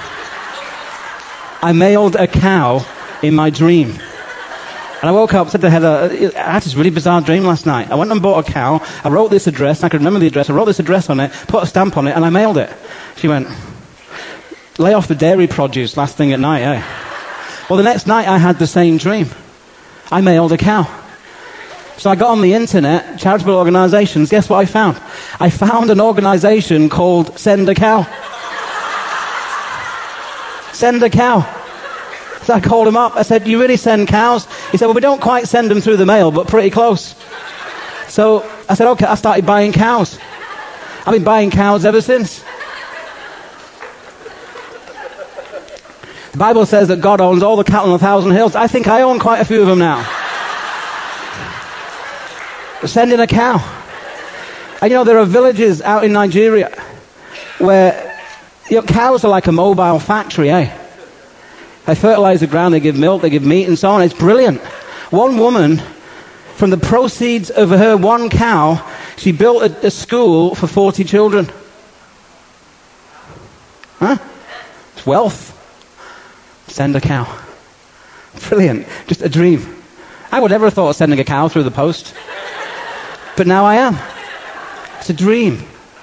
Speaker 1: I mailed a cow in my dream. And I woke up, said to Heather, I had this really bizarre dream last night. I went and bought a cow, I wrote this address, I could remember the address, I wrote this address on it, put a stamp on it, and I mailed it. She went, lay off the dairy produce last thing at night, eh? Well, the next night I had the same dream. I mailed a cow. So I got on the internet, charitable organizations. Guess what I found? I found an organization called Send a Cow. Send a Cow. So I called him up. I said, you really send cows? He said, well, we don't quite send them through the mail, but pretty close. So I said, okay, I started buying cows. I've been buying cows ever since. The Bible says that God owns all the cattle on a thousand hills. I think I own quite a few of them now. Sending a cow. And you know, there are villages out in Nigeria where, you know, cows are like a mobile factory, eh? They fertilize the ground, they give milk, they give meat and so on. It's brilliant. One woman, from the proceeds of her one cow, she built a, a school for forty children. Huh? It's wealth. Send a cow. Brilliant. Just a dream. I would never have thought of sending a cow through the post. But now I am. It's a dream.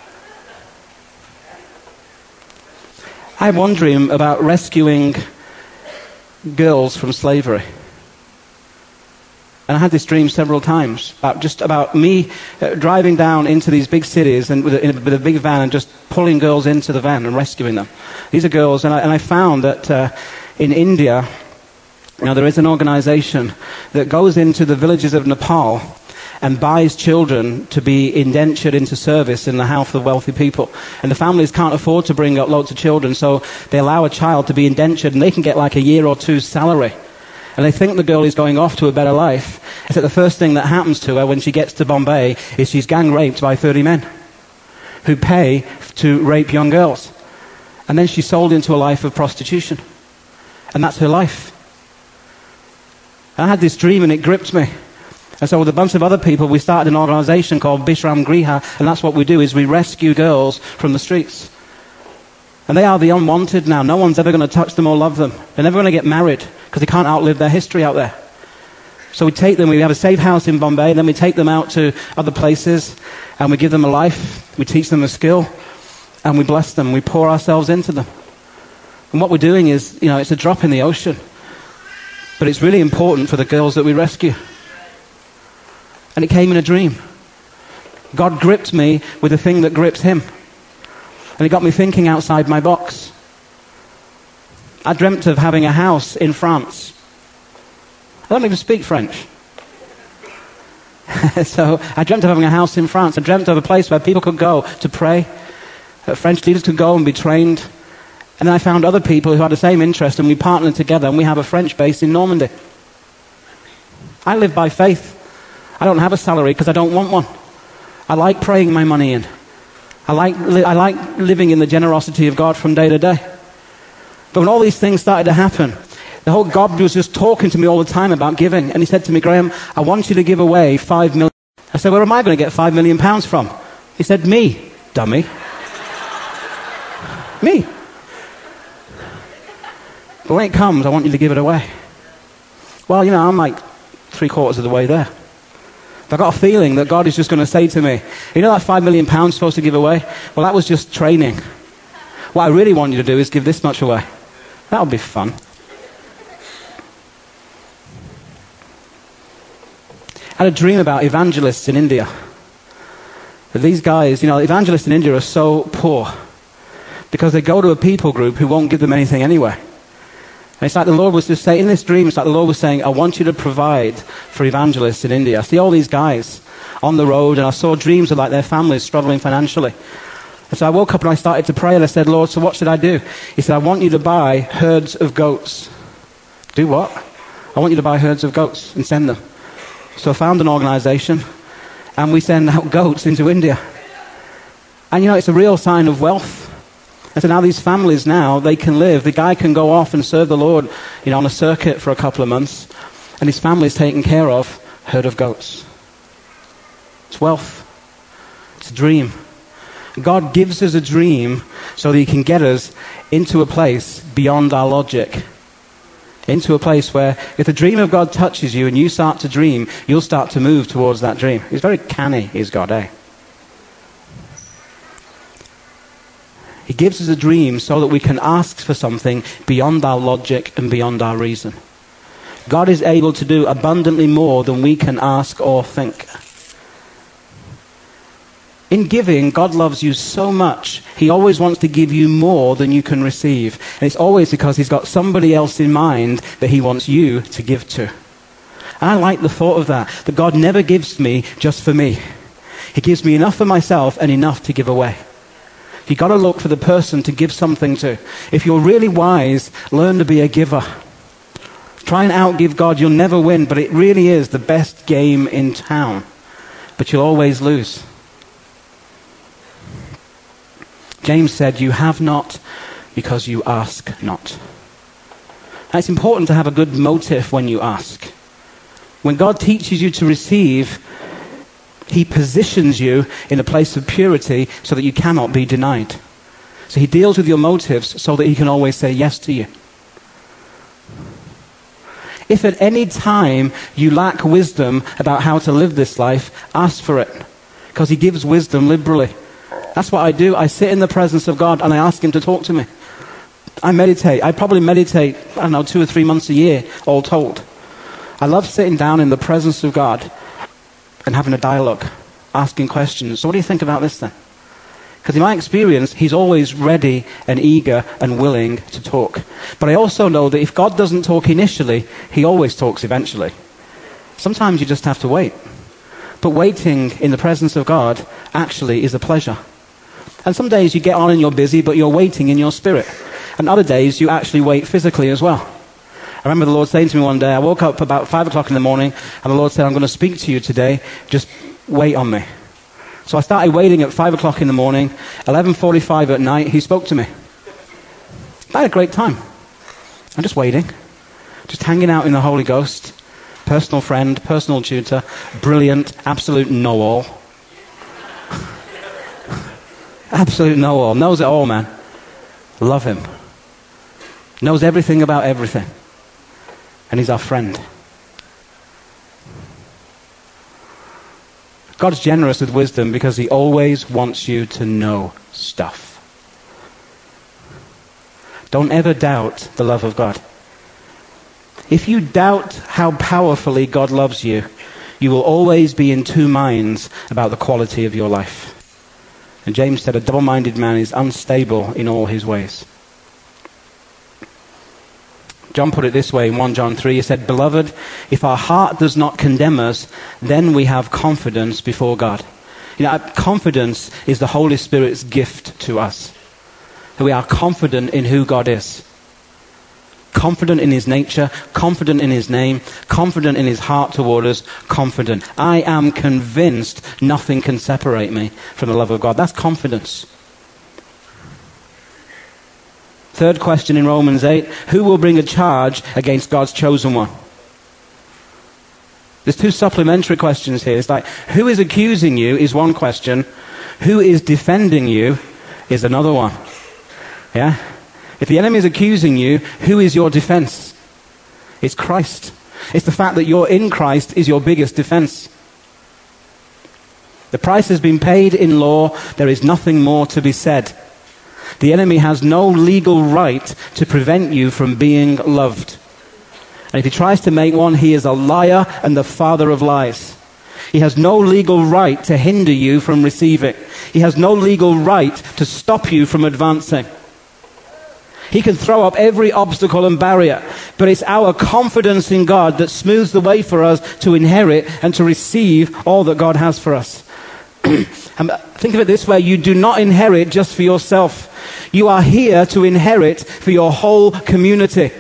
Speaker 1: I had one dream about rescuing girls from slavery. And I had this dream several times, about just about me uh, driving down into these big cities and with a, in a, with a big van and just pulling girls into the van and rescuing them. These are girls, and I, and I found that uh, in India, you know, there is an organization that goes into the villages of Nepal and buys children to be indentured into service in the house of wealthy people. And the families can't afford to bring up loads of children, so they allow a child to be indentured, and they can get like a year or two's salary. And they think the girl is going off to a better life. Except the first thing that happens to her when she gets to Bombay is she's gang raped by thirty men who pay to rape young girls. And then she's sold into a life of prostitution. And that's her life. And I had this dream and it gripped me. And so with a bunch of other people, we started an organization called Bishram Griha, and that's what we do, is we rescue girls from the streets. And they are the unwanted now. No one's ever going to touch them or love them. They're never going to get married because they can't outlive their history out there. So we take them, we have a safe house in Bombay, and then we take them out to other places, and we give them a life, we teach them a skill, and we bless them, we pour ourselves into them. And what we're doing is, you know, it's a drop in the ocean. But it's really important for the girls that we rescue. And it came in a dream. God gripped me with the thing that grips him. And it got me thinking outside my box. I dreamt of having a house in France. I don't even speak French. So I dreamt of having a house in France. I dreamt of a place where people could go to pray. That French leaders could go and be trained. And then I found other people who had the same interest, and we partnered together, and we have a French base in Normandy. I live by faith. I don't have a salary because I don't want one. I like praying my money in. I like, li- I like living in the generosity of God from day to day. But when all these things started to happen, the whole God was just talking to me all the time about giving. And he said to me, Graham, I want you to give away five million. I said, where am I going to get five million pounds from? He said, me, dummy.
Speaker 2: Me. But when it comes, I want you to give it away. Well, you know, I'm like three quarters of the way there. I've got a feeling that God is just going to say to me, you know that five million pounds supposed to give away? Well, that was just training. What I really want you to do is give this much away. That'll be fun. I had a dream about evangelists in India. These guys, you know, evangelists in India are so poor because they go to a people group who won't give them anything anyway. And it's like the Lord was just saying, in this dream, it's like the Lord was saying, I want you to provide for evangelists in India. I see all these guys on the road, and I saw dreams of like their families struggling financially. And so I woke up and I started to pray, and I said, Lord, so what should I do? He said, I want you to buy herds of goats. Do what? I want you to buy herds of goats and send them. So I found an organization, and we send out goats into India. And you know, it's a real sign of wealth. And so now these families now, they can live. The guy can go off and serve the Lord, you know, on a circuit for a couple of months. And his family is taken care of, herd of goats. It's wealth. It's a dream. God gives us a dream so that he can get us into a place beyond our logic. Into a place where if the dream of God touches you and you start to dream, you'll start to move towards that dream. He's very canny, is God, eh? He gives us a dream so that we can ask for something beyond our logic and beyond our reason. God is able to do abundantly more than we can ask or think. In giving, God loves you so much. He always wants to give you more than you can receive. And it's always because he's got somebody else in mind that he wants you to give to. And I like the thought of that, that God never gives me just for me. He gives me enough for myself and enough to give away. You've got to look for the person to give something to. If you're really wise, learn to be a giver. Try and outgive God. You'll never win, but it really is the best game in town. But you'll always lose. James said, you have not because you ask not. And it's important to have a good motive when you ask. When God teaches you to receive, he positions you in a place of purity so that you cannot be denied. So he deals with your motives so that he can always say yes to you. If at any time you lack wisdom about how to live this life, ask for it. Because he gives wisdom liberally. That's what I do. I sit in the presence of God and I ask him to talk to me. I meditate. I probably meditate, I don't know, two or three months a year, all told. I love sitting down in the presence of God and having a dialogue, asking questions. So what do you think about this then? Because in my experience, he's always ready and eager and willing to talk. But I also know that if God doesn't talk initially, he always talks eventually. Sometimes you just have to wait. But waiting in the presence of God actually is a pleasure. And some days you get on and you're busy, but you're waiting in your spirit. And other days you actually wait physically as well. I remember the Lord saying to me one day, I woke up about five o'clock in the morning, and the Lord said, I'm going to speak to you today, just wait on me. So I started waiting at five o'clock in the morning, eleven forty-five at night, he spoke to me. I had a great time. I'm just waiting, just hanging out in the Holy Ghost, personal friend, personal tutor, brilliant, absolute know-all. Absolute know-all, knows it all, man. Love him. Knows everything about everything. And he's our friend. God's generous with wisdom because he always wants you to know stuff. Don't ever doubt the love of God. If you doubt how powerfully God loves you, you will always be in two minds about the quality of your life. And James said, a double-minded man is unstable in all his ways. John put it this way in First John three, he said, Beloved, if our heart does not condemn us, then we have confidence before God. You know, confidence is the Holy Spirit's gift to us. That we are confident in who God is. Confident in his nature, confident in his name, confident in his heart toward us, confident. I am convinced nothing can separate me from the love of God. That's confidence. Third question in Romans eight, who will bring a charge against God's chosen one? There's two supplementary questions here. It's like, who is accusing you is one question. Who is defending you is another one. Yeah? If the enemy is accusing you, who is your defense? It's Christ. It's the fact that you're in Christ is your biggest defense. The price has been paid in law. There is nothing more to be said. The enemy has no legal right to prevent you from being loved. And if he tries to make one, he is a liar and the father of lies. He has no legal right to hinder you from receiving. He has no legal right to stop you from advancing. He can throw up every obstacle and barrier, but it's our confidence in God that smooths the way for us to inherit and to receive all that God has for us. And think of it this way, you do not inherit just for yourself. You are here to inherit for your whole community.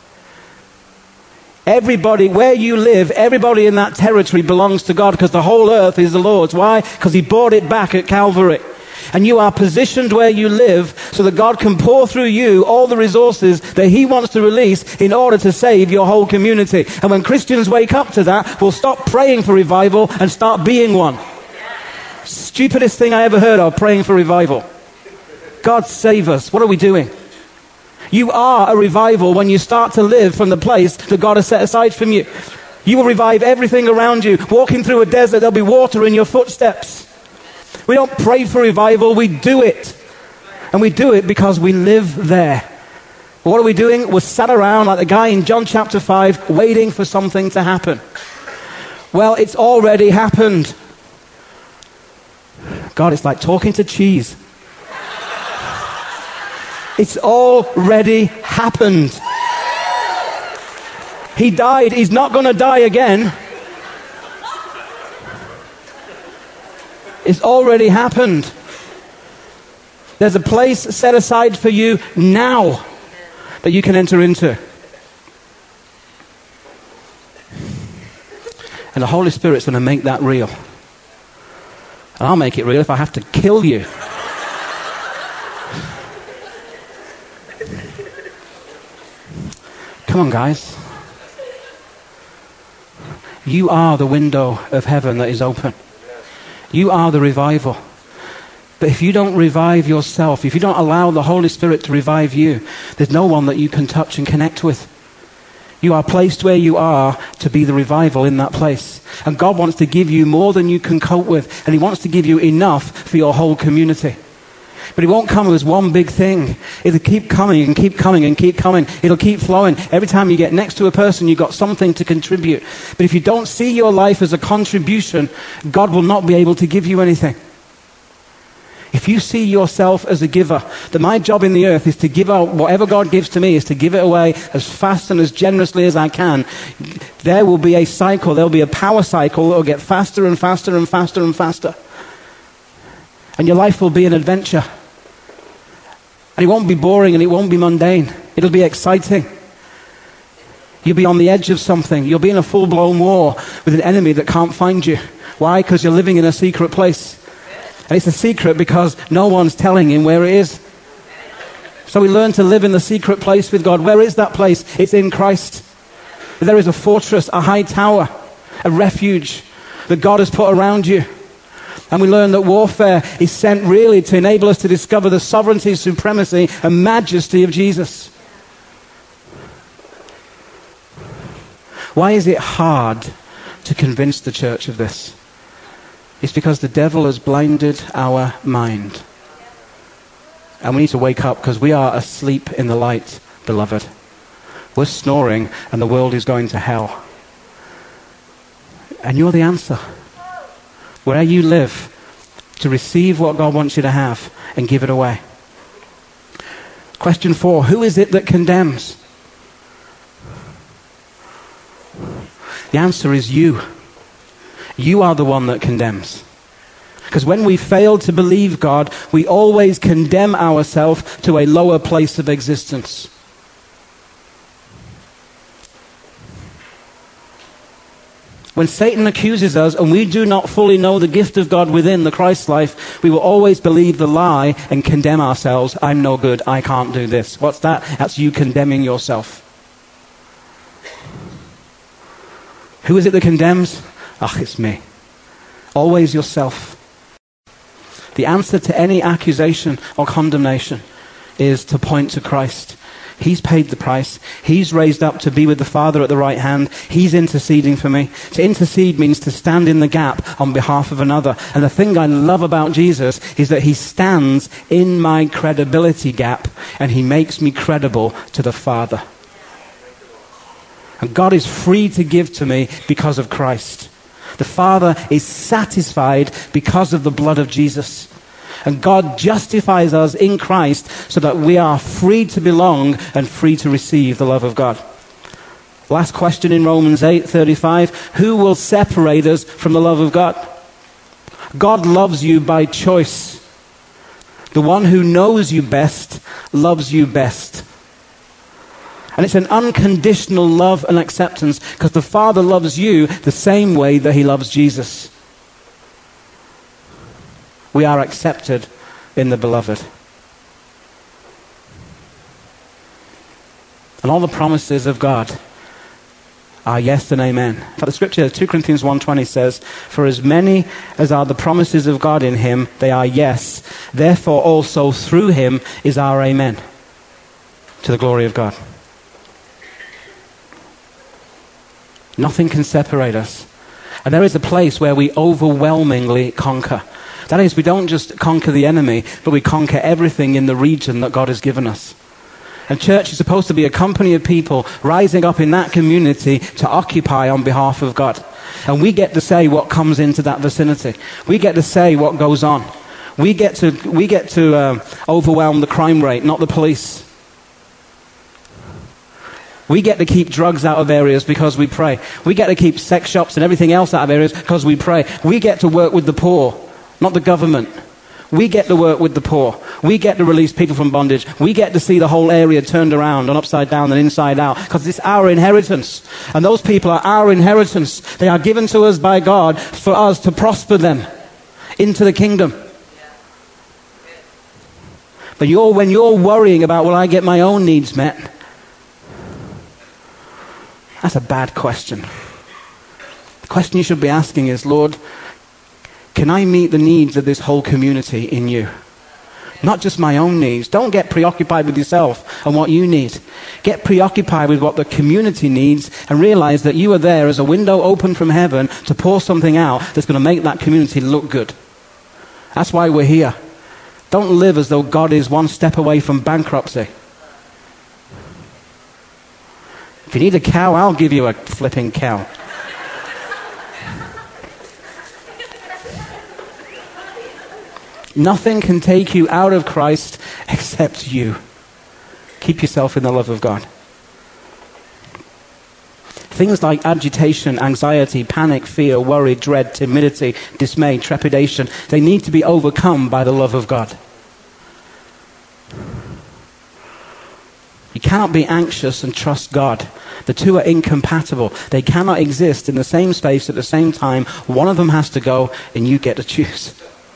Speaker 2: Everybody, where you live, everybody in that territory belongs to God because the whole earth is the Lord's. Why? Because he bought it back at Calvary. And you are positioned where you live so that God can pour through you all the resources that he wants to release in order to save your whole community. And when Christians wake up to that, we'll stop praying for revival and start being one. Stupidest thing I ever heard of, praying for revival. God save us. What are we doing? You are a revival when you start to live from the place that God has set aside from you. You will revive everything around you. Walking through a desert, there'll be water in your footsteps. We don't pray for revival, we do it. And we do it because we live there. What are we doing? We're sat around like the guy in John chapter five, waiting for something to happen. Well, it's already happened. God, it's like talking to cheese. It's already happened. He died. He's not going to die again. It's already happened. There's a place set aside for you now that you can enter into. And the Holy Spirit's going to make that real. And I'll make it real if I have to kill you. Come on, guys. You are the window of heaven that is open. You are the revival. But if you don't revive yourself, if you don't allow the Holy Spirit to revive you, there's no one that you can touch and connect with. You are placed where you are to be the revival in that place. And God wants to give you more than you can cope with. And he wants to give you enough for your whole community. But it won't come as one big thing. It'll keep coming and keep coming and keep coming. It'll keep flowing. Every time you get next to a person, you've got something to contribute. But if you don't see your life as a contribution, God will not be able to give you anything. If you see yourself as a giver, that my job in the earth is to give out whatever God gives to me, is to give it away as fast and as generously as I can, there will be a cycle, there will be a power cycle that will get faster and faster and faster and faster. And your life will be an adventure. And it won't be boring and it won't be mundane. It'll be exciting. You'll be on the edge of something. You'll be in a full-blown war with an enemy that can't find you. Why? Because you're living in a secret place. And it's a secret because no one's telling him where it is. So we learn to live in the secret place with God. Where is that place? It's in Christ. There is a fortress, a high tower, a refuge that God has put around you. And we learn that warfare is sent really to enable us to discover the sovereignty, supremacy, and majesty of Jesus. Why is it hard to convince the church of this? It's because the devil has blinded our mind. And we need to wake up because we are asleep in the light, beloved. We're snoring and the world is going to hell. And you're the answer. Where you live, to receive what God wants you to have and give it away. Question four, who is it that condemns? The answer is you. You are the one that condemns. Because when we fail to believe God, we always condemn ourselves to a lower place of existence. When Satan accuses us and we do not fully know the gift of God within the Christ life, we will always believe the lie and condemn ourselves. I'm no good. I can't do this. What's that? That's you condemning yourself. Who is it that condemns? Ah, it's me. Always yourself. The answer to any accusation or condemnation is to point to Christ. He's paid the price. He's raised up to be with the Father at the right hand. He's interceding for me. To intercede means to stand in the gap on behalf of another. And the thing I love about Jesus is that he stands in my credibility gap and he makes me credible to the Father. And God is free to give to me because of Christ. The Father is satisfied because of the blood of Jesus. And God justifies us in Christ so that we are free to belong and free to receive the love of God. Last question in Romans eight thirty-five. Who will separate us from the love of God? God loves you by choice. The one who knows you best loves you best. And it's an unconditional love and acceptance because the Father loves you the same way that he loves Jesus. We are accepted in the beloved. And all the promises of God are yes and amen. But the scripture, two Corinthians one twenty says, for as many as are the promises of God in him, they are yes. Therefore also through him is our amen. To the glory of God. Nothing can separate us. And there is a place where we overwhelmingly conquer. That is, we don't just conquer the enemy, but we conquer everything in the region that God has given us. And church is supposed to be a company of people rising up in that community to occupy on behalf of God. And we get to say what comes into that vicinity. We get to say what goes on. We get to, we get to uh, overwhelm the crime rate, not the police. We get to keep drugs out of areas because we pray. We get to keep sex shops and everything else out of areas because we pray. We get to work with the poor, not the government. We get to work with the poor. We get to release people from bondage. We get to see the whole area turned around and upside down and inside out because it's our inheritance. And those people are our inheritance. They are given to us by God for us to prosper them into the kingdom. But you're, when you're worrying about, will I get my own needs met? That's a bad question. The question you should be asking is, Lord, can I meet the needs of this whole community in you? Not just my own needs. Don't get preoccupied with yourself and what you need. Get preoccupied with what the community needs and realize that you are there as a window open from heaven to pour something out that's going to make that community look good. That's why we're here. Don't live as though God is one step away from bankruptcy. If you need a cow, I'll give you a flipping cow. Nothing can take you out of Christ except you. Keep yourself in the love of God. Things like agitation, anxiety, panic, fear, worry, dread, timidity, dismay, trepidation, they need to be overcome by the love of God. You cannot be anxious and trust God. The two are incompatible. They cannot exist in the same space at the same time. One of them has to go, and you get to choose.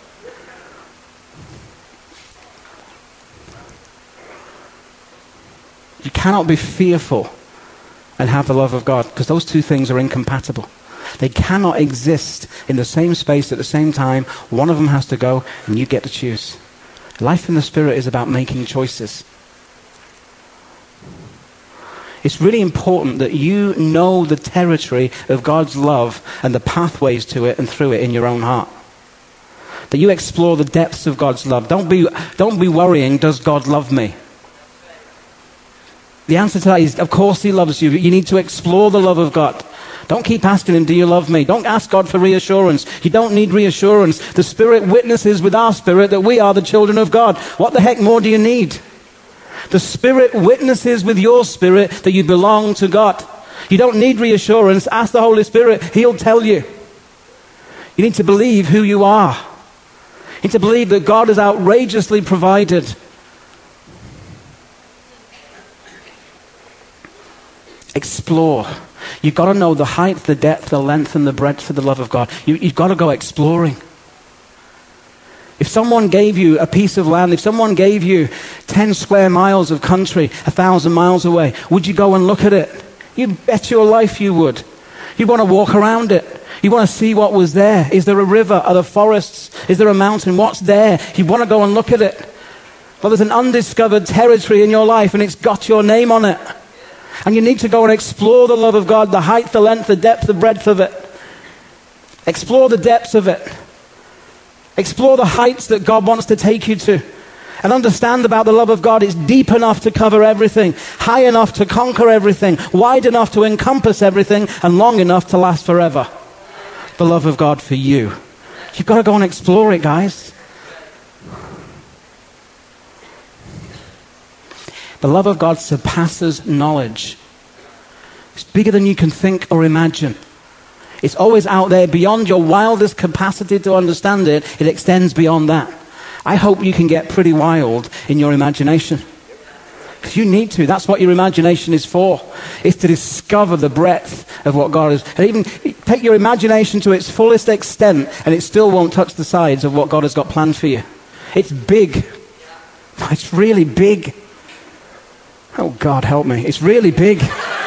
Speaker 2: You cannot be fearful and have the love of God, because those two things are incompatible. They cannot exist in the same space at the same time. One of them has to go, and you get to choose. Life in the Spirit is about making choices. It's really important that you know the territory of God's love and the pathways to it and through it in your own heart. That you explore the depths of God's love. Don't be, don't be worrying, does God love me? The answer to that is, of course he loves you. But you need to explore the love of God. Don't keep asking him, do you love me? Don't ask God for reassurance. You don't need reassurance. The Spirit witnesses with our spirit that we are the children of God. What the heck more do you need? The Spirit witnesses with your spirit that you belong to God. You don't need reassurance. Ask the Holy Spirit. He'll tell you. You need to believe who you are. You need to believe that God has outrageously provided. Explore. You've got to know the height, the depth, the length, and the breadth of the love of God. You, you've got to go exploring. If someone gave you a piece of land, if someone gave you ten square miles of country a thousand miles away, would you go and look at it? You bet your life you would. You want to walk around it. You want to see what was there. Is there a river? Are there forests? Is there a mountain? What's there? You want to go and look at it. Well, there's an undiscovered territory in your life and it's got your name on it. And you need to go and explore the love of God, the height, the length, the depth, the breadth of it. Explore the depths of it. Explore the heights that God wants to take you to. And understand about the love of God. It's deep enough to cover everything, high enough to conquer everything, wide enough to encompass everything, and long enough to last forever. The love of God for you. You've got to go and explore it, guys. The love of God surpasses knowledge. It's bigger than you can think or imagine. It's always out there beyond your wildest capacity to understand it. It extends beyond that. I hope you can get pretty wild in your imagination. Because you need to. That's what your imagination is for. It's to discover the breadth of what God is. And even take your imagination to its fullest extent and it still won't touch the sides of what God has got planned for you. It's big. It's really big. Oh, God, help me. It's really big.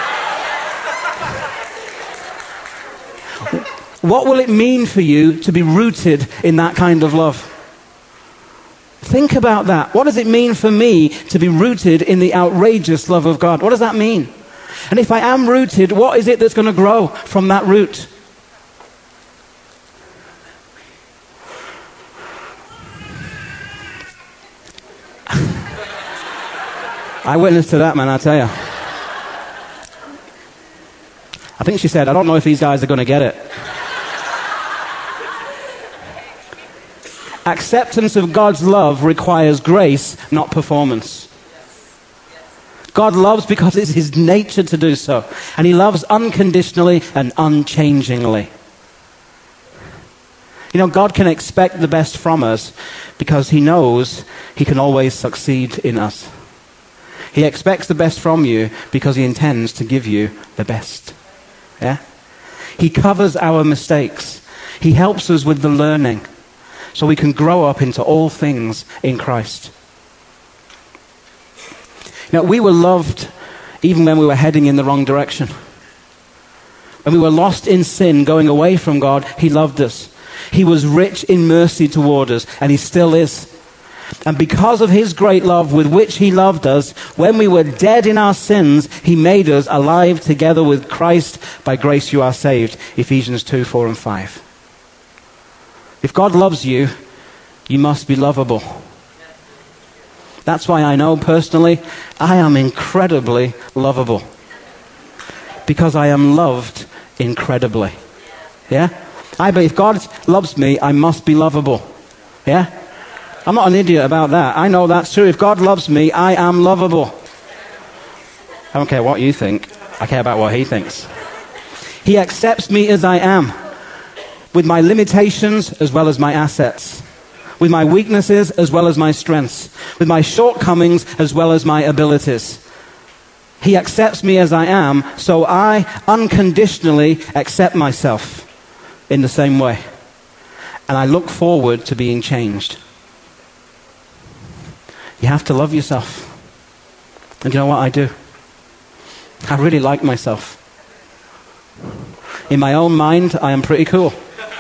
Speaker 2: What will it mean for you to be rooted in that kind of love? Think about that. What does it mean for me to be rooted in the outrageous love of God? What does that mean? And if I am rooted, what is it that's going to grow from that root? I witnessed to that, man, I tell you. I think she said, I don't know if these guys are going to get it. Acceptance of God's love requires grace, not performance. God loves because it's his nature to do so. And he loves unconditionally and unchangingly. You know, God can expect the best from us because he knows he can always succeed in us. He expects the best from you because he intends to give you the best. Yeah? He covers our mistakes. He helps us with the learning so we can grow up into all things in Christ. Now, we were loved even when we were heading in the wrong direction. When we were lost in sin, going away from God, he loved us. He was rich in mercy toward us, and he still is. And because of his great love with which he loved us, when we were dead in our sins, he made us alive together with Christ. By grace you are saved. Ephesians two, four and five. If God loves you, you must be lovable. That's why I know personally, I am incredibly lovable. Because I am loved incredibly. Yeah? I believe if God loves me, I must be lovable. Yeah? I'm not an idiot about that. I know that's true. If God loves me, I am lovable. I don't care what you think. I care about what he thinks. He accepts me as I am, with my limitations as well as my assets, with my weaknesses as well as my strengths, with my shortcomings as well as my abilities. He accepts me as I am, so I unconditionally accept myself in the same way. And I look forward to being changed. You have to love yourself. And you know what I do? I really like myself. In my own mind, I am pretty cool.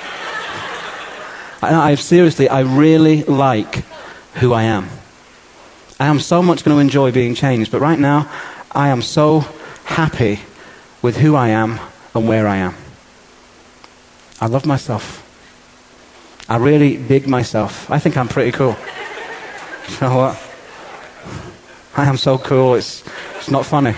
Speaker 2: I, I seriously, I really like who I am. I am so much going to enjoy being changed, but right now, I am so happy with who I am and where I am. I love myself. I really dig myself. I think I'm pretty cool. You know what? I am so cool, it's, it's not funny.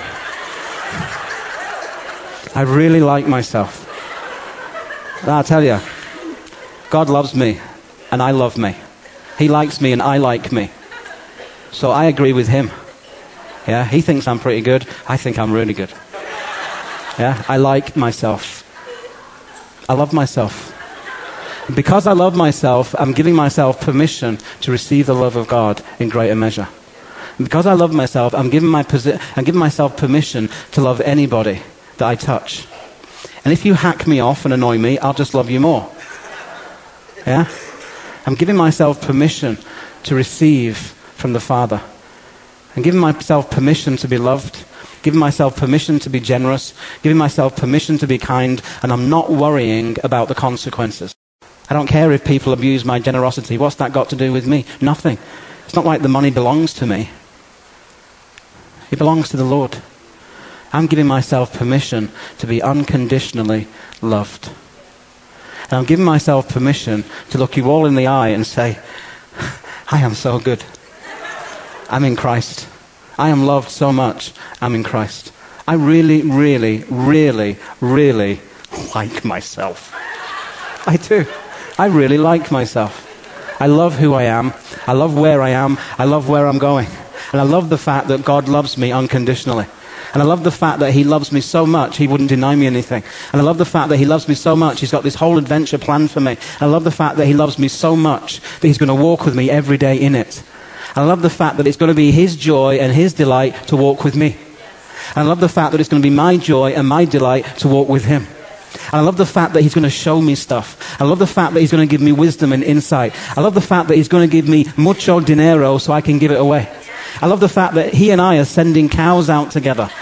Speaker 2: I really like myself. And I'll tell you, God loves me, and I love me. He likes me, and I like me. So I agree with him. Yeah, he thinks I'm pretty good. I think I'm really good. Yeah, I like myself. I love myself. And because I love myself, I'm giving myself permission to receive the love of God in greater measure. And because I love myself, I'm giving, my posi- I'm giving myself permission to love anybody that I touch. And if you hack me off and annoy me, I'll just love you more. Yeah? I'm giving myself permission to receive from the Father. I'm giving myself permission to be loved, giving myself permission to be generous, giving myself permission to be kind, and I'm not worrying about the consequences. I don't care if people abuse my generosity. What's that got to do with me? Nothing. It's not like the money belongs to me. It belongs to the Lord. I'm giving myself permission to be unconditionally loved. And I'm giving myself permission to look you all in the eye and say, I am so good. I'm in Christ. I am loved so much. I'm in Christ. I really, really, really, really like myself. I do. I really like myself. I love who I am. I love where I am. I love where I'm going. And I love the fact that God loves me unconditionally. And I love the fact that he loves me so much, he wouldn't deny me anything. And I love the fact that he loves me so much, he's got this whole adventure planned for me. And I love the fact that he loves me so much that he's going to walk with me every day in it. And I love the fact that it's going to be his joy and his delight to walk with me. And I love the fact that it's going to be my joy and my delight to walk with him. And I love the fact that he's going to show me stuff. I love the fact that he's going to give me wisdom and insight. I love the fact that he's going to give me mucho dinero so I can give it away. I love the fact that he and I are sending cows out together.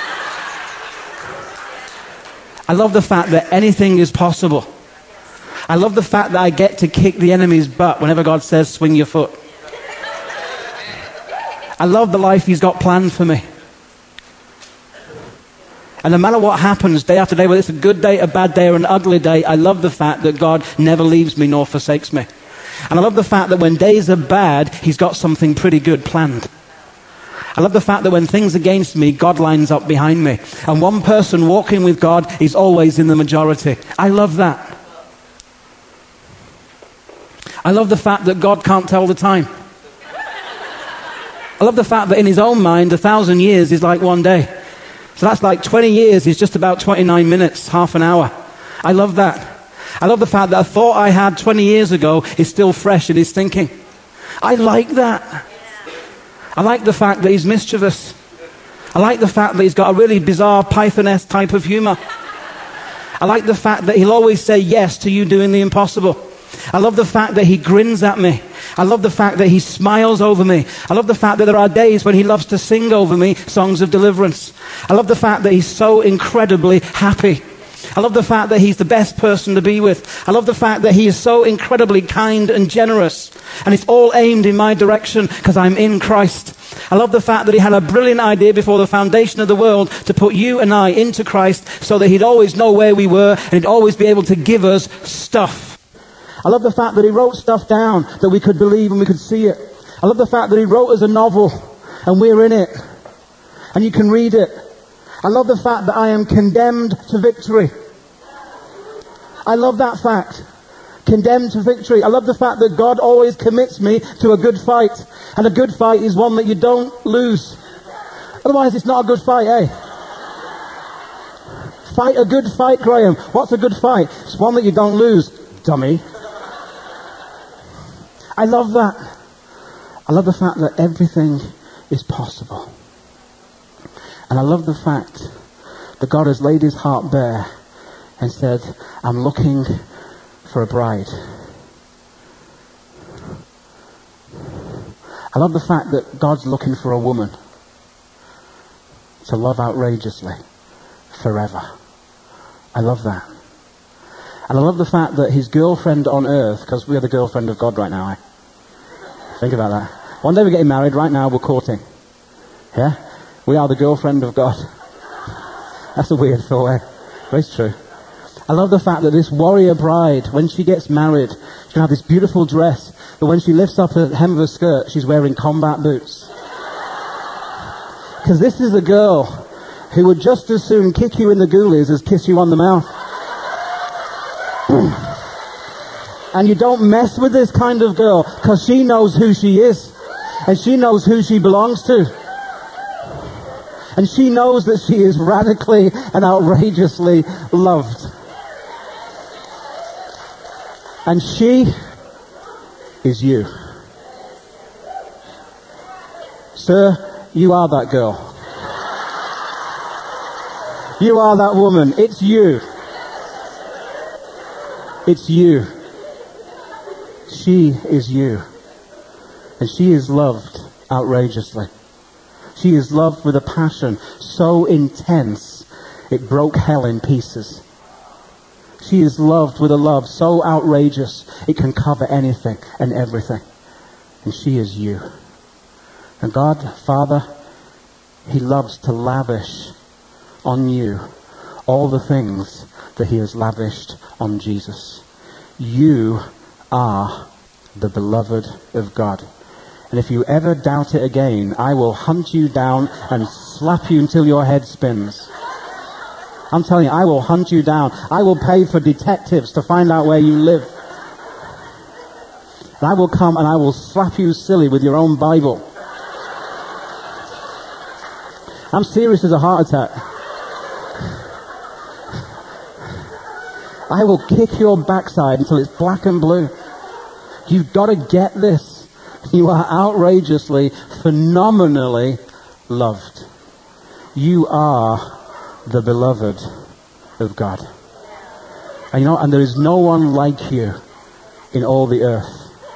Speaker 2: I love the fact that anything is possible. I love the fact that I get to kick the enemy's butt whenever God says, swing your foot. I love the life he's got planned for me. And no matter what happens day after day, whether it's a good day, a bad day, or an ugly day, I love the fact that God never leaves me nor forsakes me. And I love the fact that when days are bad, he's got something pretty good planned. I love the fact that when things are against me, God lines up behind me. And one person walking with God is always in the majority. I love that. I love the fact that God can't tell the time. I love the fact that in his own mind, a thousand years is like one day. So that's like twenty years is just about twenty-nine minutes, half an hour. I love that. I love the fact that a thought I had twenty years ago is still fresh in his thinking. I like that. I like the fact that he's mischievous. I like the fact that he's got a really bizarre Python-esque type of humor. I like the fact that he'll always say yes to you doing the impossible. I love the fact that he grins at me. I love the fact that he smiles over me. I love the fact that there are days when he loves to sing over me songs of deliverance. I love the fact that he's so incredibly happy. I love the fact that he's the best person to be with. I love the fact that he is so incredibly kind and generous. And it's all aimed in my direction because I'm in Christ. I love the fact that he had a brilliant idea before the foundation of the world to put you and I into Christ so that he'd always know where we were and he'd always be able to give us stuff. I love the fact that he wrote stuff down that we could believe and we could see it. I love the fact that he wrote us a novel and we're in it. And you can read it. I love the fact that I am condemned to victory. I love that fact. Condemned to victory. I love the fact that God always commits me to a good fight. And a good fight is one that you don't lose. Otherwise it's not a good fight, eh? Fight a good fight, Graham. What's a good fight? It's one that you don't lose, dummy. I love that. I love the fact that everything is possible. And I love the fact that God has laid his heart bare and said, I'm looking for a bride. I love the fact that God's looking for a woman to love outrageously forever. I love that. And I love the fact that his girlfriend on earth, because we are the girlfriend of God right now, eh? Think about that. One day we're getting married, right now we're courting. Yeah? We are the girlfriend of God. That's a weird thought, eh? But it's true. I love the fact that this warrior bride, when she gets married, she's going to have this beautiful dress, but when she lifts up the hem of her skirt, she's wearing combat boots. Because this is a girl who would just as soon kick you in the ghoulies as kiss you on the mouth. And you don't mess with this kind of girl, because she knows who she is. And she knows who she belongs to. And she knows that she is radically and outrageously loved. And she is you. Sir, you are that girl. You are that woman. It's you. It's you. She is you. And she is loved outrageously. She is loved with a passion so intense it broke hell in pieces. She is loved with a love so outrageous it can cover anything and everything. And she is you. And God, Father, He loves to lavish on you all the things that He has lavished on Jesus. You are the beloved of God. And if you ever doubt it again, I will hunt you down and slap you until your head spins. I'm telling you, I will hunt you down. I will pay for detectives to find out where you live. And I will come and I will slap you silly with your own Bible. I'm serious as a heart attack. I will kick your backside until it's black and blue. You've got to get this. You are outrageously, phenomenally loved. You are the beloved of God. And you know, and there is no one like you in all the earth.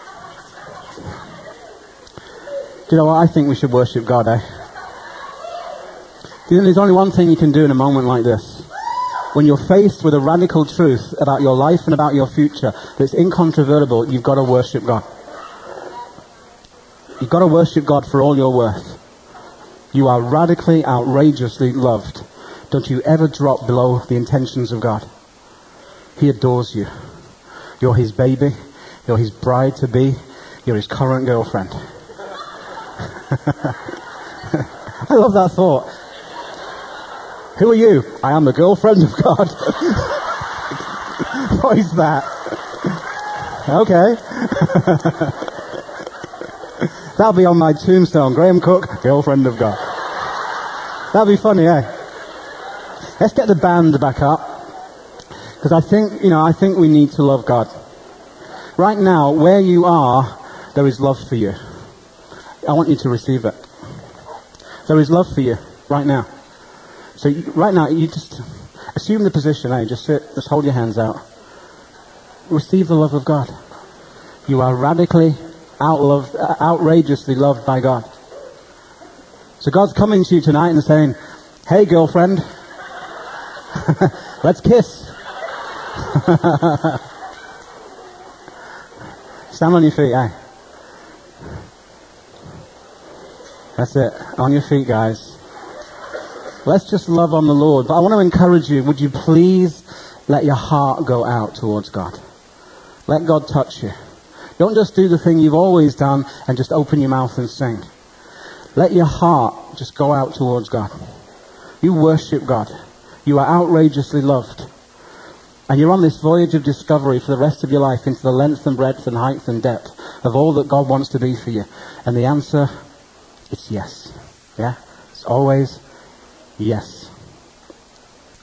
Speaker 2: Do you know what? I think we should worship God, eh? Do you know, there's only one thing you can do in a moment like this. When you're faced with a radical truth about your life and about your future that's incontrovertible, you've got to worship God. You've got to worship God for all you're worth. You are radically, outrageously loved. Don't you ever drop below the intentions of God. He adores you. You're His baby. You're His bride-to-be. You're His current girlfriend. I love that thought. Who are you? I am the girlfriend of God. What is that? Okay. That'll be on my tombstone. Graham Cook, girlfriend of God. That'll be funny, eh? Let's get the band back up. Because I think, you know, I think we need to love God. Right now, where you are, there is love for you. I want you to receive it. There is love for you right now. So you, right now, you just assume the position, eh? Just sit, just hold your hands out. Receive the love of God. You are radically, outloved, outrageously loved by God. So God's coming to you tonight and saying, hey girlfriend, let's kiss. Stand on your feet, eh? That's it. On your feet, guys. Let's just love on the Lord. But I want to encourage you, would you please let your heart go out towards God. Let God touch you. Don't just do the thing you've always done and just open your mouth and sing. Let your heart just go out towards God. You worship God. You are outrageously loved. And you're on this voyage of discovery for the rest of your life into the length and breadth and height and depth of all that God wants to be for you. And the answer, it's yes. Yeah? It's always yes.